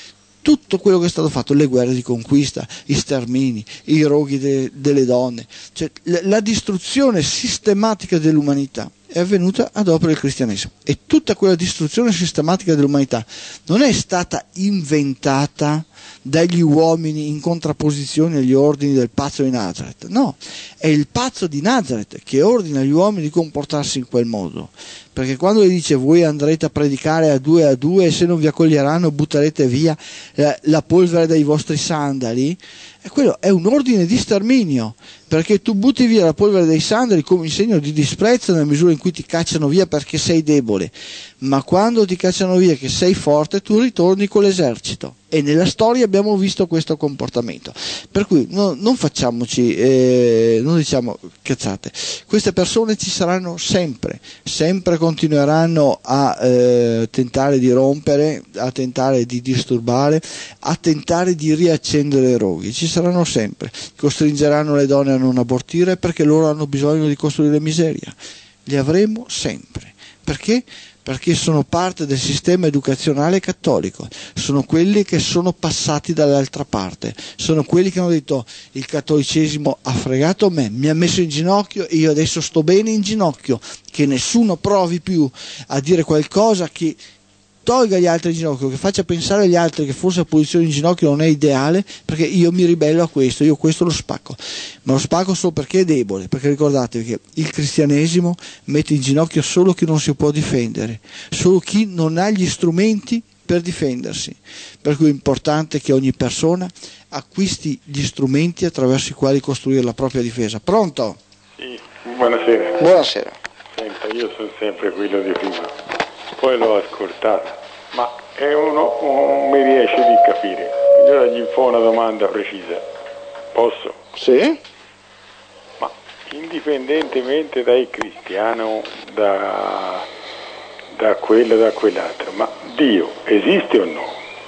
Tutto quello che è stato fatto, le guerre di conquista, i stermini, i roghi de, delle donne, cioè la, la distruzione sistematica dell'umanità è avvenuta ad opera del cristianesimo. E tutta quella distruzione sistematica dell'umanità non è stata inventata dagli uomini in contrapposizione agli ordini del pazzo di Nazareth. No, è il pazzo di Nazareth che ordina agli uomini di comportarsi in quel modo. Perché quando gli dice voi andrete a predicare a due a due e se non vi accoglieranno butterete via la, la polvere dai vostri sandali, e quello è un ordine di sterminio, perché tu butti via la polvere dei sandali come un segno di disprezzo nella misura in cui ti cacciano via perché sei debole, ma quando ti cacciano via che sei forte tu ritorni con l'esercito. E nella storia abbiamo visto questo comportamento. Per cui no, non facciamoci, eh, non diciamo cazzate. Queste persone ci saranno sempre, sempre continueranno a eh, tentare di rompere, a tentare di disturbare, a tentare di riaccendere i roghi. Ci saranno sempre. Costringeranno le donne a non abortire perché loro hanno bisogno di costruire miseria. Li avremo sempre. Perché? Perché sono parte del sistema educazionale cattolico, sono quelli che sono passati dall'altra parte, sono quelli che hanno detto il cattolicesimo ha fregato me, mi ha messo in ginocchio e io adesso sto bene in ginocchio, che nessuno provi più a dire qualcosa che tolga gli altri in ginocchio, che faccia pensare agli altri che forse la posizione in ginocchio non è ideale, perché io mi ribello a questo, io questo lo spacco, ma lo spacco solo perché è debole, perché ricordatevi che il cristianesimo mette in ginocchio solo chi non si può difendere, solo chi non ha gli strumenti per difendersi, per cui è importante che ogni persona acquisti gli strumenti attraverso i quali costruire la propria difesa. Pronto? Sì, buonasera. Buonasera. Senta, io sono sempre quello di prima, poi l'ho ascoltata, ma è uno, non mi riesce di capire. Io gli fa una domanda precisa, posso? Sì? Ma indipendentemente dai cristiano, da, da quello e da quell'altro, ma Dio esiste o no?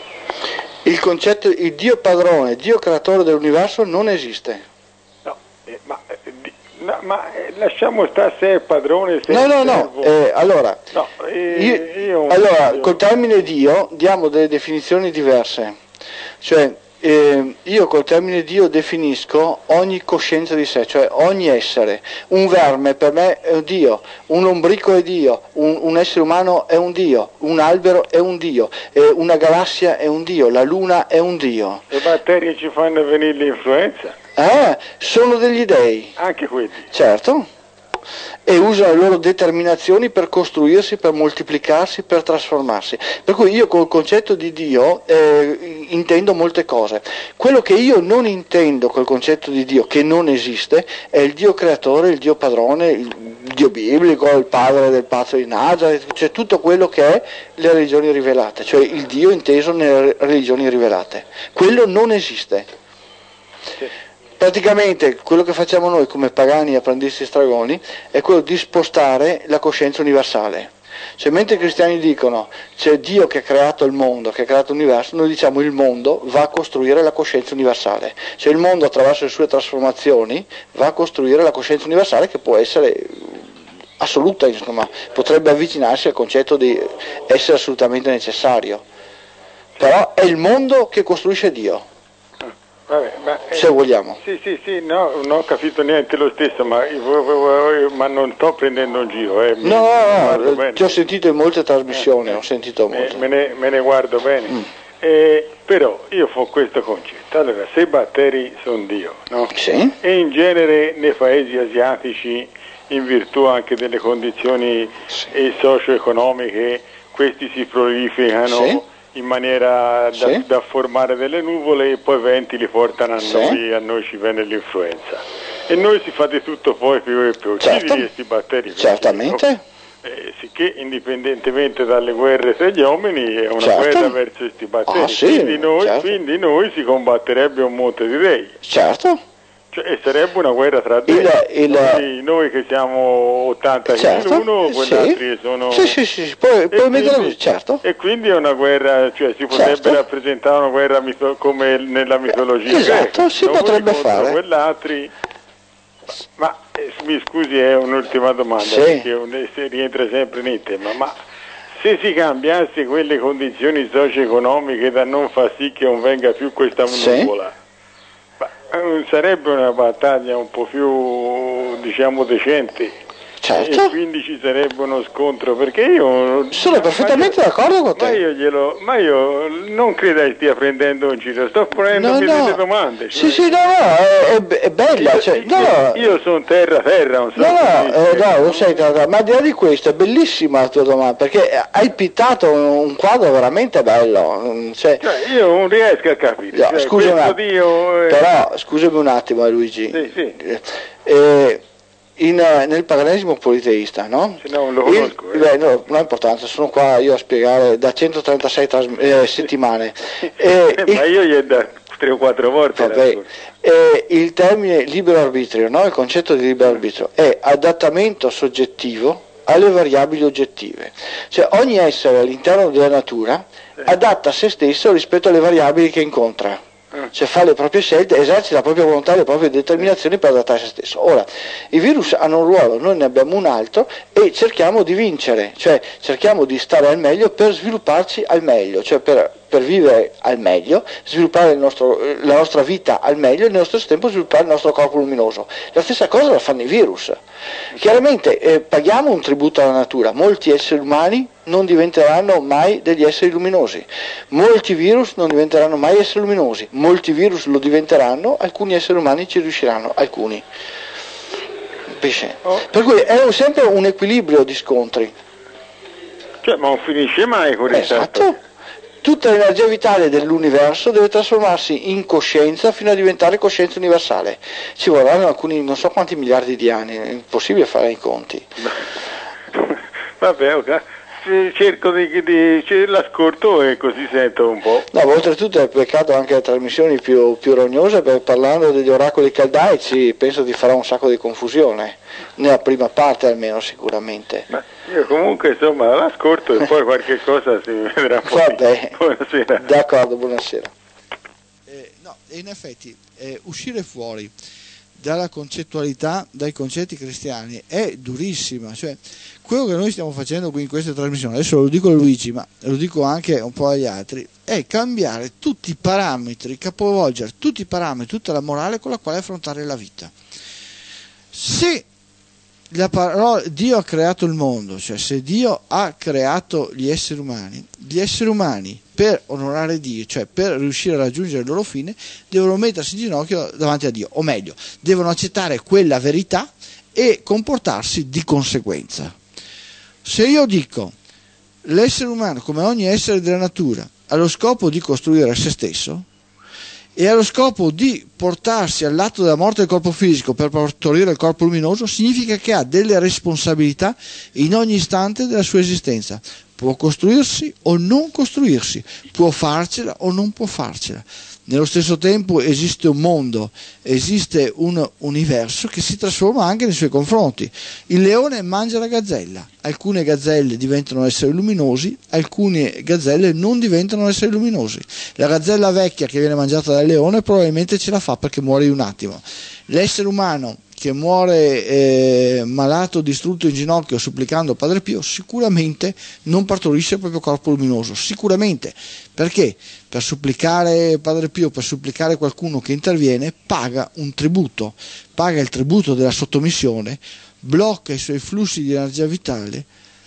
Il concetto, il Dio padrone, Dio creatore dell'universo non esiste. No, eh, ma eh, no, ma eh, lasciamo stare se è padrone, se No, è no, no, servo. eh, allora, No, eh, io- io- allora io- col termine Dio diamo delle definizioni diverse, cioè eh, io col termine Dio definisco ogni coscienza di sé, cioè ogni essere. Un verme per me è un Dio, un lombrico è Dio, un, un essere umano è un Dio, un albero è un Dio, eh, una galassia è un Dio, la luna è un Dio. Le batterie ci fanno venire l'influenza, Eh, sono degli dei, anche quelli. certo, e usano le loro determinazioni per costruirsi, per moltiplicarsi, per trasformarsi. Per cui io col concetto di Dio eh, intendo molte cose. Quello che io non intendo col concetto di Dio, che non esiste, è il Dio creatore, il Dio padrone, il Dio biblico, il padre del pazzo di Nazareth, cioè tutto quello che è le religioni rivelate, cioè il Dio inteso nelle religioni rivelate. Quello non esiste. Praticamente quello che facciamo noi come pagani apprendisti stragoni è quello di spostare la coscienza universale. Cioè mentre i cristiani dicono c'è Dio che ha creato il mondo, che ha creato l'universo, noi diciamo il mondo va a costruire la coscienza universale. Cioè il mondo attraverso le sue trasformazioni va a costruire la coscienza universale, che può essere assoluta, insomma, potrebbe avvicinarsi al concetto di essere assolutamente necessario. Però è il mondo che costruisce Dio. Vabbè, ma, eh, Se vogliamo. Sì, sì, sì, no, non ho capito niente lo stesso, ma, ma non sto prendendo un giro. Eh, mi- No, no, mi no, bene. ti ho sentito in molte trasmissioni, Eh, ho sentito me, molto. me ne, me ne guardo bene. Mm. Eh, però io ho questo concetto. Allora, se i batteri sono Dio, no? Sì, E in genere nei paesi asiatici, in virtù anche delle condizioni eh, socio-economiche, questi si prolificano Sì. in maniera da, Sì. da formare delle nuvole e poi i venti li portano a Sì. noi, a noi ci viene l'influenza. E noi si fa di tutto poi più e più. Certo. Chi di questi batteri? certamente, Eh, sicché indipendentemente dalle guerre tra gli uomini è una Certo. guerra verso questi batteri. Ah, sì, quindi, noi, certo. quindi noi si combatterebbe un monte di dei. certo, Cioè, e sarebbe una guerra tra dei. Il- il- Noi, noi che siamo ottanta certo, in uno, quegli altri sì, sono... sì, sì, sì, sì, puoi, E puoi metterla quindi- così, certo, E quindi è una guerra, cioè si potrebbe Certo. rappresentare una guerra mito- come nella mitologia Esatto, greca. si Noi potrebbe contro fare. quell'altri. Ma eh, mi scusi, è un'ultima domanda, Sì. perché un- se rientra sempre nel tema, ma se si cambiasse quelle condizioni socio-economiche da non far sì che non venga più questa Sì. nuvola, ma, eh, sarebbe una battaglia un po' più, diciamo, decente. certo, E quindi ci sarebbe uno scontro, perché io sono perfettamente ma io- d'accordo con ma te. io glielo ma io non credo che stia prendendo un giro, sto ponendo No, delle no, domande, sì, cioè. sì, no, no, è, è be- è bella, io, cioè, io- no, no, io sono terra terra, non so No, no, come eh, dire. no, lo sai, no, no, ma al di là di questo è bellissima la tua domanda, perché hai pittato un quadro veramente bello, mm, cioè, Cioè, io non riesco a capire, no, cioè, scusa un questo attimo, Dio, eh, però scusami un attimo eh, Luigi, Sì, sì. Eh, eh, in, eh, nel paganesimo politeista, no? Se no, non lo Il- conosco, eh. beh, no, non ha importanza, sono qua io a spiegare da centotrentasei trasm- eh, settimane. Eh, Eh, il- ma io gli ho dato tre o quattro volte Vabbè, l'ascolto. eh, il termine libero arbitrio, no? Il concetto di libero arbitrio è adattamento soggettivo alle variabili oggettive, cioè ogni essere all'interno della natura adatta se stesso rispetto alle variabili che incontra, cioè fa le proprie scelte, esercita la propria volontà e le proprie determinazioni per adattare se stesso. Ora, i virus hanno un ruolo, noi ne abbiamo un altro e cerchiamo di vincere, cioè cerchiamo di stare al meglio per svilupparci al meglio, cioè per, per vivere al meglio, sviluppare il nostro, la nostra vita al meglio e nello stesso tempo sviluppare il nostro corpo luminoso. La stessa cosa la fanno i virus. Chiaramente eh, paghiamo un tributo alla natura, molti esseri umani non diventeranno mai degli esseri luminosi, molti virus non diventeranno mai esseri luminosi, molti virus lo diventeranno, alcuni esseri umani ci riusciranno, alcuni. Capisci? Oh. Per cui è un- sempre un equilibrio di scontri. Cioè, ma non finisce mai con il Esatto. Tutta l'energia vitale dell'universo deve trasformarsi in coscienza fino a diventare coscienza universale. Ci vorranno alcuni, non so quanti miliardi di anni, è impossibile fare i conti. Vabbè, ok. Cerco di, di ce l'ascolto e così sento un po'. No, ma oltretutto è peccato anche le trasmissioni più, più rognose, perché parlando degli oracoli caldaici penso ti farà un sacco di confusione, nella prima parte almeno sicuramente. Ma io comunque insomma l'ascolto e poi qualche cosa si vedrà poi. Vabbè, Buonasera. d'accordo, buonasera. Eh, no, in effetti eh, uscire fuori dalla concettualità, dai concetti cristiani è durissima. Cioè, quello che noi stiamo facendo qui in queste trasmissioni, adesso lo dico a Luigi, ma lo dico anche un po' agli altri, è cambiare tutti i parametri, capovolgere tutti i parametri, tutta la morale con la quale affrontare la vita. Se la parola, Dio ha creato il mondo, cioè se Dio ha creato gli esseri umani, gli esseri umani per onorare Dio, cioè per riuscire a raggiungere il loro fine, devono mettersi in ginocchio davanti a Dio, o meglio, devono accettare quella verità e comportarsi di conseguenza. Se io dico l'essere umano, come ogni essere della natura, ha lo scopo di costruire se stesso e ha lo scopo di portarsi all'atto della morte del corpo fisico per partorire il corpo luminoso, significa che ha delle responsabilità in ogni istante della sua esistenza. Può costruirsi o non costruirsi, può farcela o non può farcela. Nello stesso tempo esiste un mondo, esiste un universo che si trasforma anche nei suoi confronti. Il leone mangia la gazzella, alcune gazzelle diventano esseri luminosi, alcune gazzelle non diventano esseri luminosi. La gazzella vecchia che viene mangiata dal leone probabilmente ce la fa perché muore in un attimo. L'essere umano che muore eh, malato, distrutto in ginocchio supplicando Padre Pio, sicuramente non partorisce il proprio corpo luminoso, sicuramente. Perché? Per supplicare Padre Pio, per supplicare qualcuno che interviene, paga un tributo, paga il tributo della sottomissione, blocca i suoi flussi di energia vitale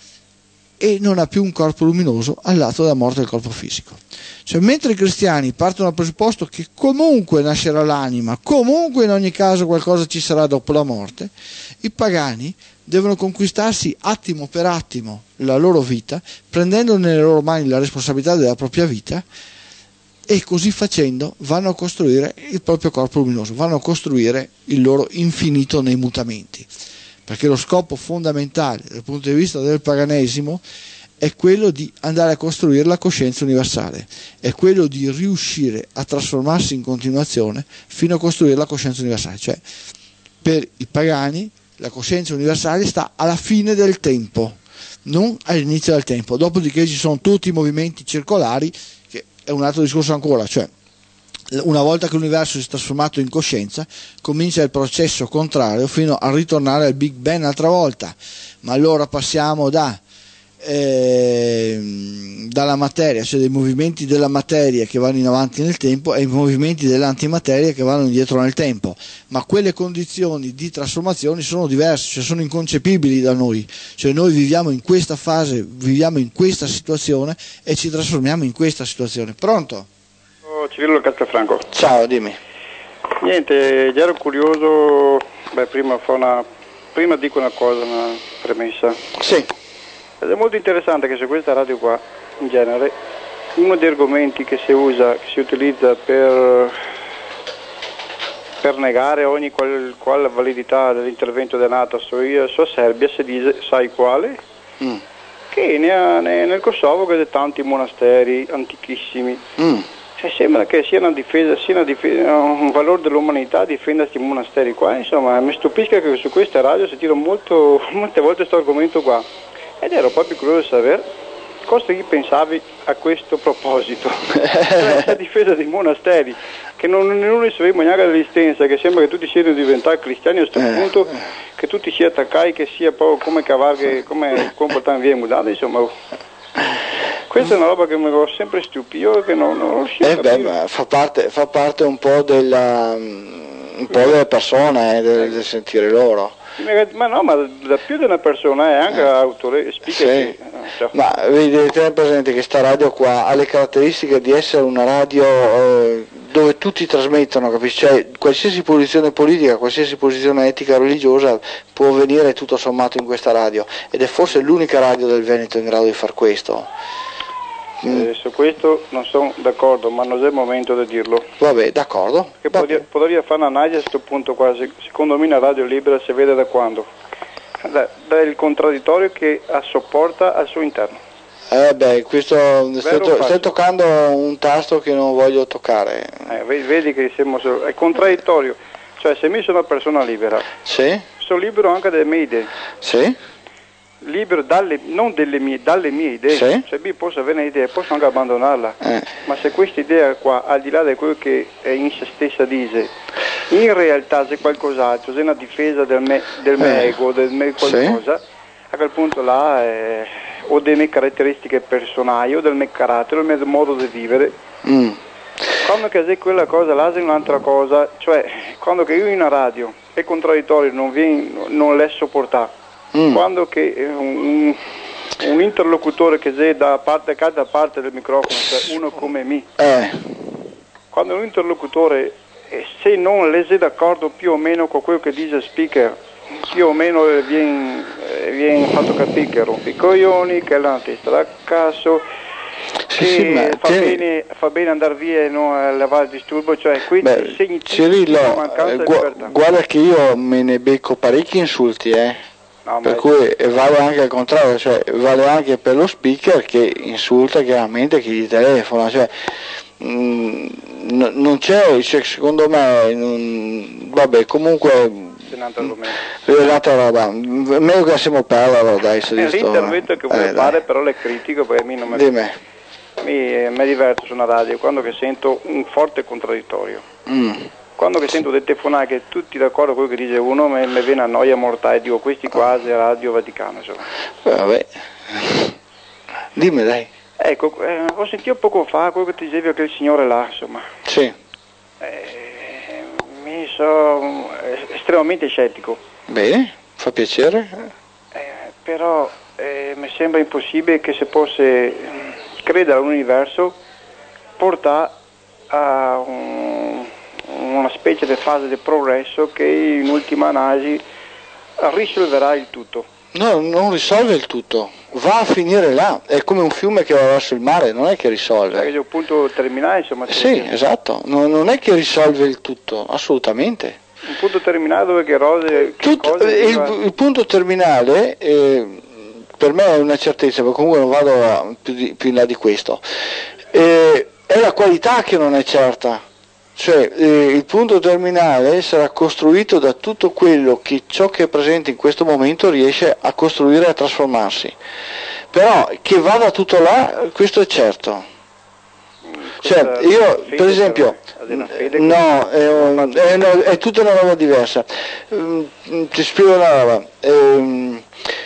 e non ha più un corpo luminoso all'atto della morte del corpo fisico. Cioè, mentre i cristiani partono dal presupposto che comunque nascerà l'anima, comunque in ogni caso qualcosa ci sarà dopo la morte, i pagani devono conquistarsi attimo per attimo la loro vita, prendendo nelle loro mani la responsabilità della propria vita, e così facendo vanno a costruire il proprio corpo luminoso, vanno a costruire il loro infinito nei mutamenti. Perché lo scopo fondamentale dal punto di vista del paganesimo è quello di andare a costruire la coscienza universale, è quello di riuscire a trasformarsi in continuazione fino a costruire la coscienza universale. Cioè, per i pagani la coscienza universale sta alla fine del tempo, non all'inizio del tempo. Dopodiché ci sono tutti i movimenti circolari, che è un altro discorso ancora. Cioè, una volta che l'universo si è trasformato in coscienza, comincia il processo contrario fino a ritornare al Big Bang un'altra volta. Ma allora passiamo da eh, dalla materia, cioè dei movimenti della materia che vanno in avanti nel tempo, ai movimenti dell'antimateria che vanno indietro nel tempo. Ma quelle condizioni di trasformazione sono diverse, cioè sono inconcepibili da noi. Cioè noi viviamo in questa fase, viviamo in questa situazione e ci trasformiamo in questa situazione. Pronto? Cirillo Castelfranco. Ciao, dimmi. Niente, già ero curioso, beh, prima, fa una, prima dico una cosa, una premessa. Sì. Ed è molto interessante che su questa radio qua, in genere, uno degli argomenti che si usa, che si utilizza per, per negare ogni qual, qual validità dell'intervento della NATO su, su Serbia, si dice, sai quale? Mm. Che ne ha, ne, nel Kosovo che ha tanti monasteri antichissimi. Mm. Sembra che sia una difesa, sia una difesa, un valore dell'umanità difendere questi monasteri qua. Insomma, mi stupisce che su questa radio si tira molto, molte volte questo argomento qua, ed ero proprio curioso di sapere cosa gli pensavi a questo proposito. Cioè, la difesa dei monasteri, che non, non ne sapevamo neanche dell'esistenza, che sembra che tutti siano diventati cristiani a questo punto, che tutti siano attaccati, che sia poi come cavalli, come comportamento viene mutato, insomma. Questa è una roba che mi ha sempre stupito e che non, non riuscivo eh a beh, ma fa parte, fa parte un po' della un po' delle persone, eh, del, del sentire loro. Ma no, ma da più di una persona è anche eh. autore, speaker. Sì. Che, ma devi tenere presente che sta radio qua ha le caratteristiche di essere una radio eh, dove tutti trasmettono, capisci? Cioè, qualsiasi posizione politica, qualsiasi posizione etica o religiosa può venire tutto sommato in questa radio, ed è forse l'unica radio del Veneto in grado di far questo. Eh, su questo non sono d'accordo, ma non è il momento di dirlo. Vabbè, d'accordo. Che potrebbe, potrebbe fare un'analisi a questo punto qua. Secondo me la radio libera si vede da quando? Da, dal contraddittorio che sopporta al suo interno. Eh beh, questo stai, to- stai toccando un tasto che non voglio toccare. Eh, vedi che siamo solo, è contraddittorio. Cioè, se mi sono una persona libera, sì, sono libero anche delle mie idee. Sì. Libero dalle, non delle mie, dalle mie idee, sì. Cioè io posso avere un'idea, posso anche abbandonarla, eh. ma se questa idea qua, al di là di quello che in se stessa dice, In realtà c'è qualcos'altro, c'è una difesa del me, del Eh, me ego, del me qualcosa, sì. a quel punto là eh, o delle mie caratteristiche personali o del mio carattere, o del mio modo di vivere. Mm. Quando che c'è quella cosa là c'è un'altra cosa, cioè quando che io in una radio è contraddittorio non, vien, non le sopportare, Mm. quando che eh, un, un interlocutore che c'è da parte, da parte del microfono, cioè uno come me, Eh. quando un interlocutore eh, se non le è d'accordo più o meno con quello che dice il speaker, più o meno eh, viene, eh, viene fatto capire che rompe i coglioni, che è la testa da cazzo, Sì, che sì, ma fa, tieni- bene, fa bene andare via e non eh, levare il disturbo, cioè questi Beh, segni tipici Cirillo, di mancanza eh, di gu- libertà. guarda che io me ne becco parecchi insulti, eh. No, ma Per è- cui eh, vale anche al contrario, cioè vale anche per lo speaker che insulta chiaramente chi gli telefona, cioè mm, no- non c'è, cioè, secondo me, non- vabbè, comunque c'è un altro argomento. è un'altra roba, meglio che lasciamo perdere, dai, se È di sto- l'intervento che vuole eh, fare, dai. però le critico perché a me non mi, Dimmi. mi, mi diverto su una radio quando che sento un forte contraddittorio. Mm. Quando che sento delle telefonate che tutti d'accordo con quello che dice uno, mi, mi viene a noia mortale, dico questi quasi Radio Vaticano, insomma. Eh, Vabbè. Dimmi dai. Ecco, eh, ho sentito poco fa quello che ti dicevi che il signore là, insomma. Sì. Eh, mi sono estremamente scettico, Bene, fa piacere. eh, però eh, mi sembra impossibile che si possa eh, credere all'universo portare a un, una specie di fase di progresso che in ultima analisi risolverà il tutto. No, non risolve il tutto, va a finire là, è come un fiume che va verso il mare, non è che Perché risolve. c'è un punto terminale, insomma, c'è Sì, esatto, non, non è che risolve il tutto, assolutamente. un punto terminale dove che rose, che Tutto- cose il, arriva- il punto terminale eh, per me è una certezza, ma comunque non vado a- più, di- più in là di questo, eh, è la qualità che non è certa. Cioè eh, il punto terminale sarà costruito da tutto quello che ciò che è presente in questo momento riesce a costruire e a trasformarsi. Però che vada tutto là, questo è certo. Cioè, Questa io fede, per esempio, però, è una fede no, che- è, un- è una- è tutta una roba diversa. Mm, Ti spiego una roba. Ehm,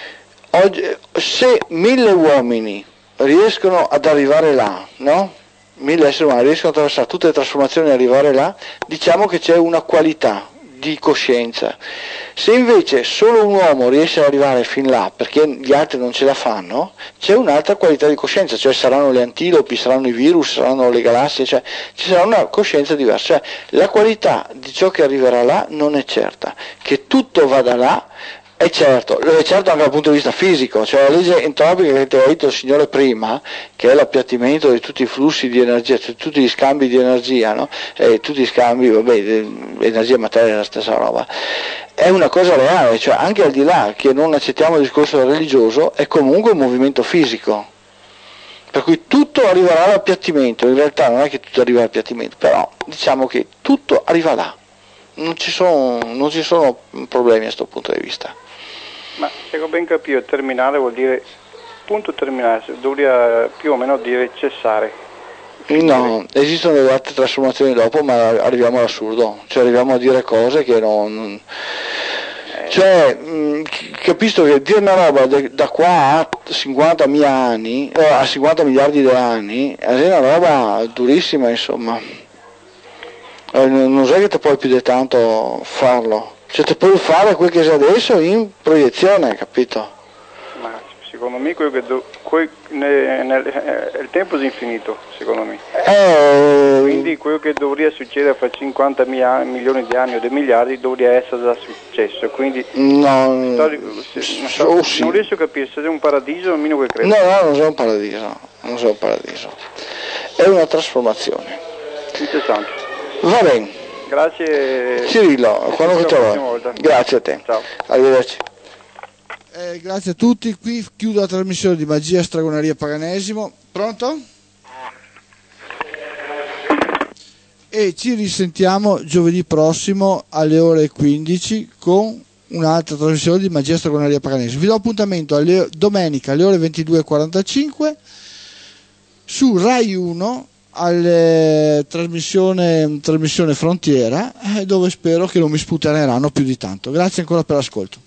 oggi, se mille uomini riescono ad arrivare là, no? Mille esseri umani riescono a attraversare tutte le trasformazioni e arrivare là, diciamo che c'è una qualità di coscienza. Se invece solo un uomo riesce ad arrivare fin là perché gli altri non ce la fanno, c'è un'altra qualità di coscienza, cioè saranno le antilopi, saranno i virus, saranno le galassie, cioè ci sarà una coscienza diversa, cioè la qualità di ciò che arriverà là non è certa, che tutto vada là è certo, è certo anche dal punto di vista fisico, cioè la legge entropica che ti ha detto il signore prima, che è l'appiattimento di tutti i flussi di energia, cioè tutti gli scambi di energia, no? E tutti gli scambi, vabbè, energia e materia è la stessa roba, è una cosa reale, cioè anche al di là che non accettiamo il discorso religioso, è comunque un movimento fisico, per cui tutto arriverà all'appiattimento, in realtà non è che tutto arriva all'appiattimento, però diciamo che tutto arriva là, non ci sono, non ci sono problemi a questo punto di vista. Ma se ho ben capito, terminale vuol dire punto terminale, dovrebbe più o meno dire cessare. No, esistono delle altre trasformazioni dopo, ma arriviamo all'assurdo, cioè arriviamo a dire cose che non... non- cioè, mh, capisco che dire una roba de- da qua a cinquanta mila anni, eh, a cinquanta miliardi di anni, è una roba durissima, insomma. Eh, non non sai che ti puoi più di tanto farlo, cioè ti puoi fare quel che sei adesso in proiezione, capito? Ma secondo me quello che do- quel- ne- nel- eh, il tempo è infinito, secondo me. Eh, Quindi quello che dovrebbe succedere fra cinquanta mila milioni di anni o dei miliardi dovrebbe essere già successo. Quindi no, sto- se- non, so- oh, sì. non riesco a capire se è un paradiso o almeno che credo. No, no, non sono un paradiso, non sono un paradiso, è una trasformazione. Interessante. Va bene, Grazie. Cirillo, quando Ci che sentiamo te la vuoi. prossima volta. Grazie a te, Ciao. arrivederci. Eh, grazie a tutti, qui chiudo la trasmissione di Magia, Stregoneria e Paganesimo. Pronto? E ci risentiamo giovedì prossimo alle ore quindici con un'altra trasmissione di Magia, Stregoneria e Paganesimo. Vi do appuntamento alle, domenica alle ore ventidue e quarantacinque su Rai uno alla trasmissione, trasmissione Frontiera, eh, dove spero che non mi sputaneranno più di tanto. Grazie ancora per l'ascolto.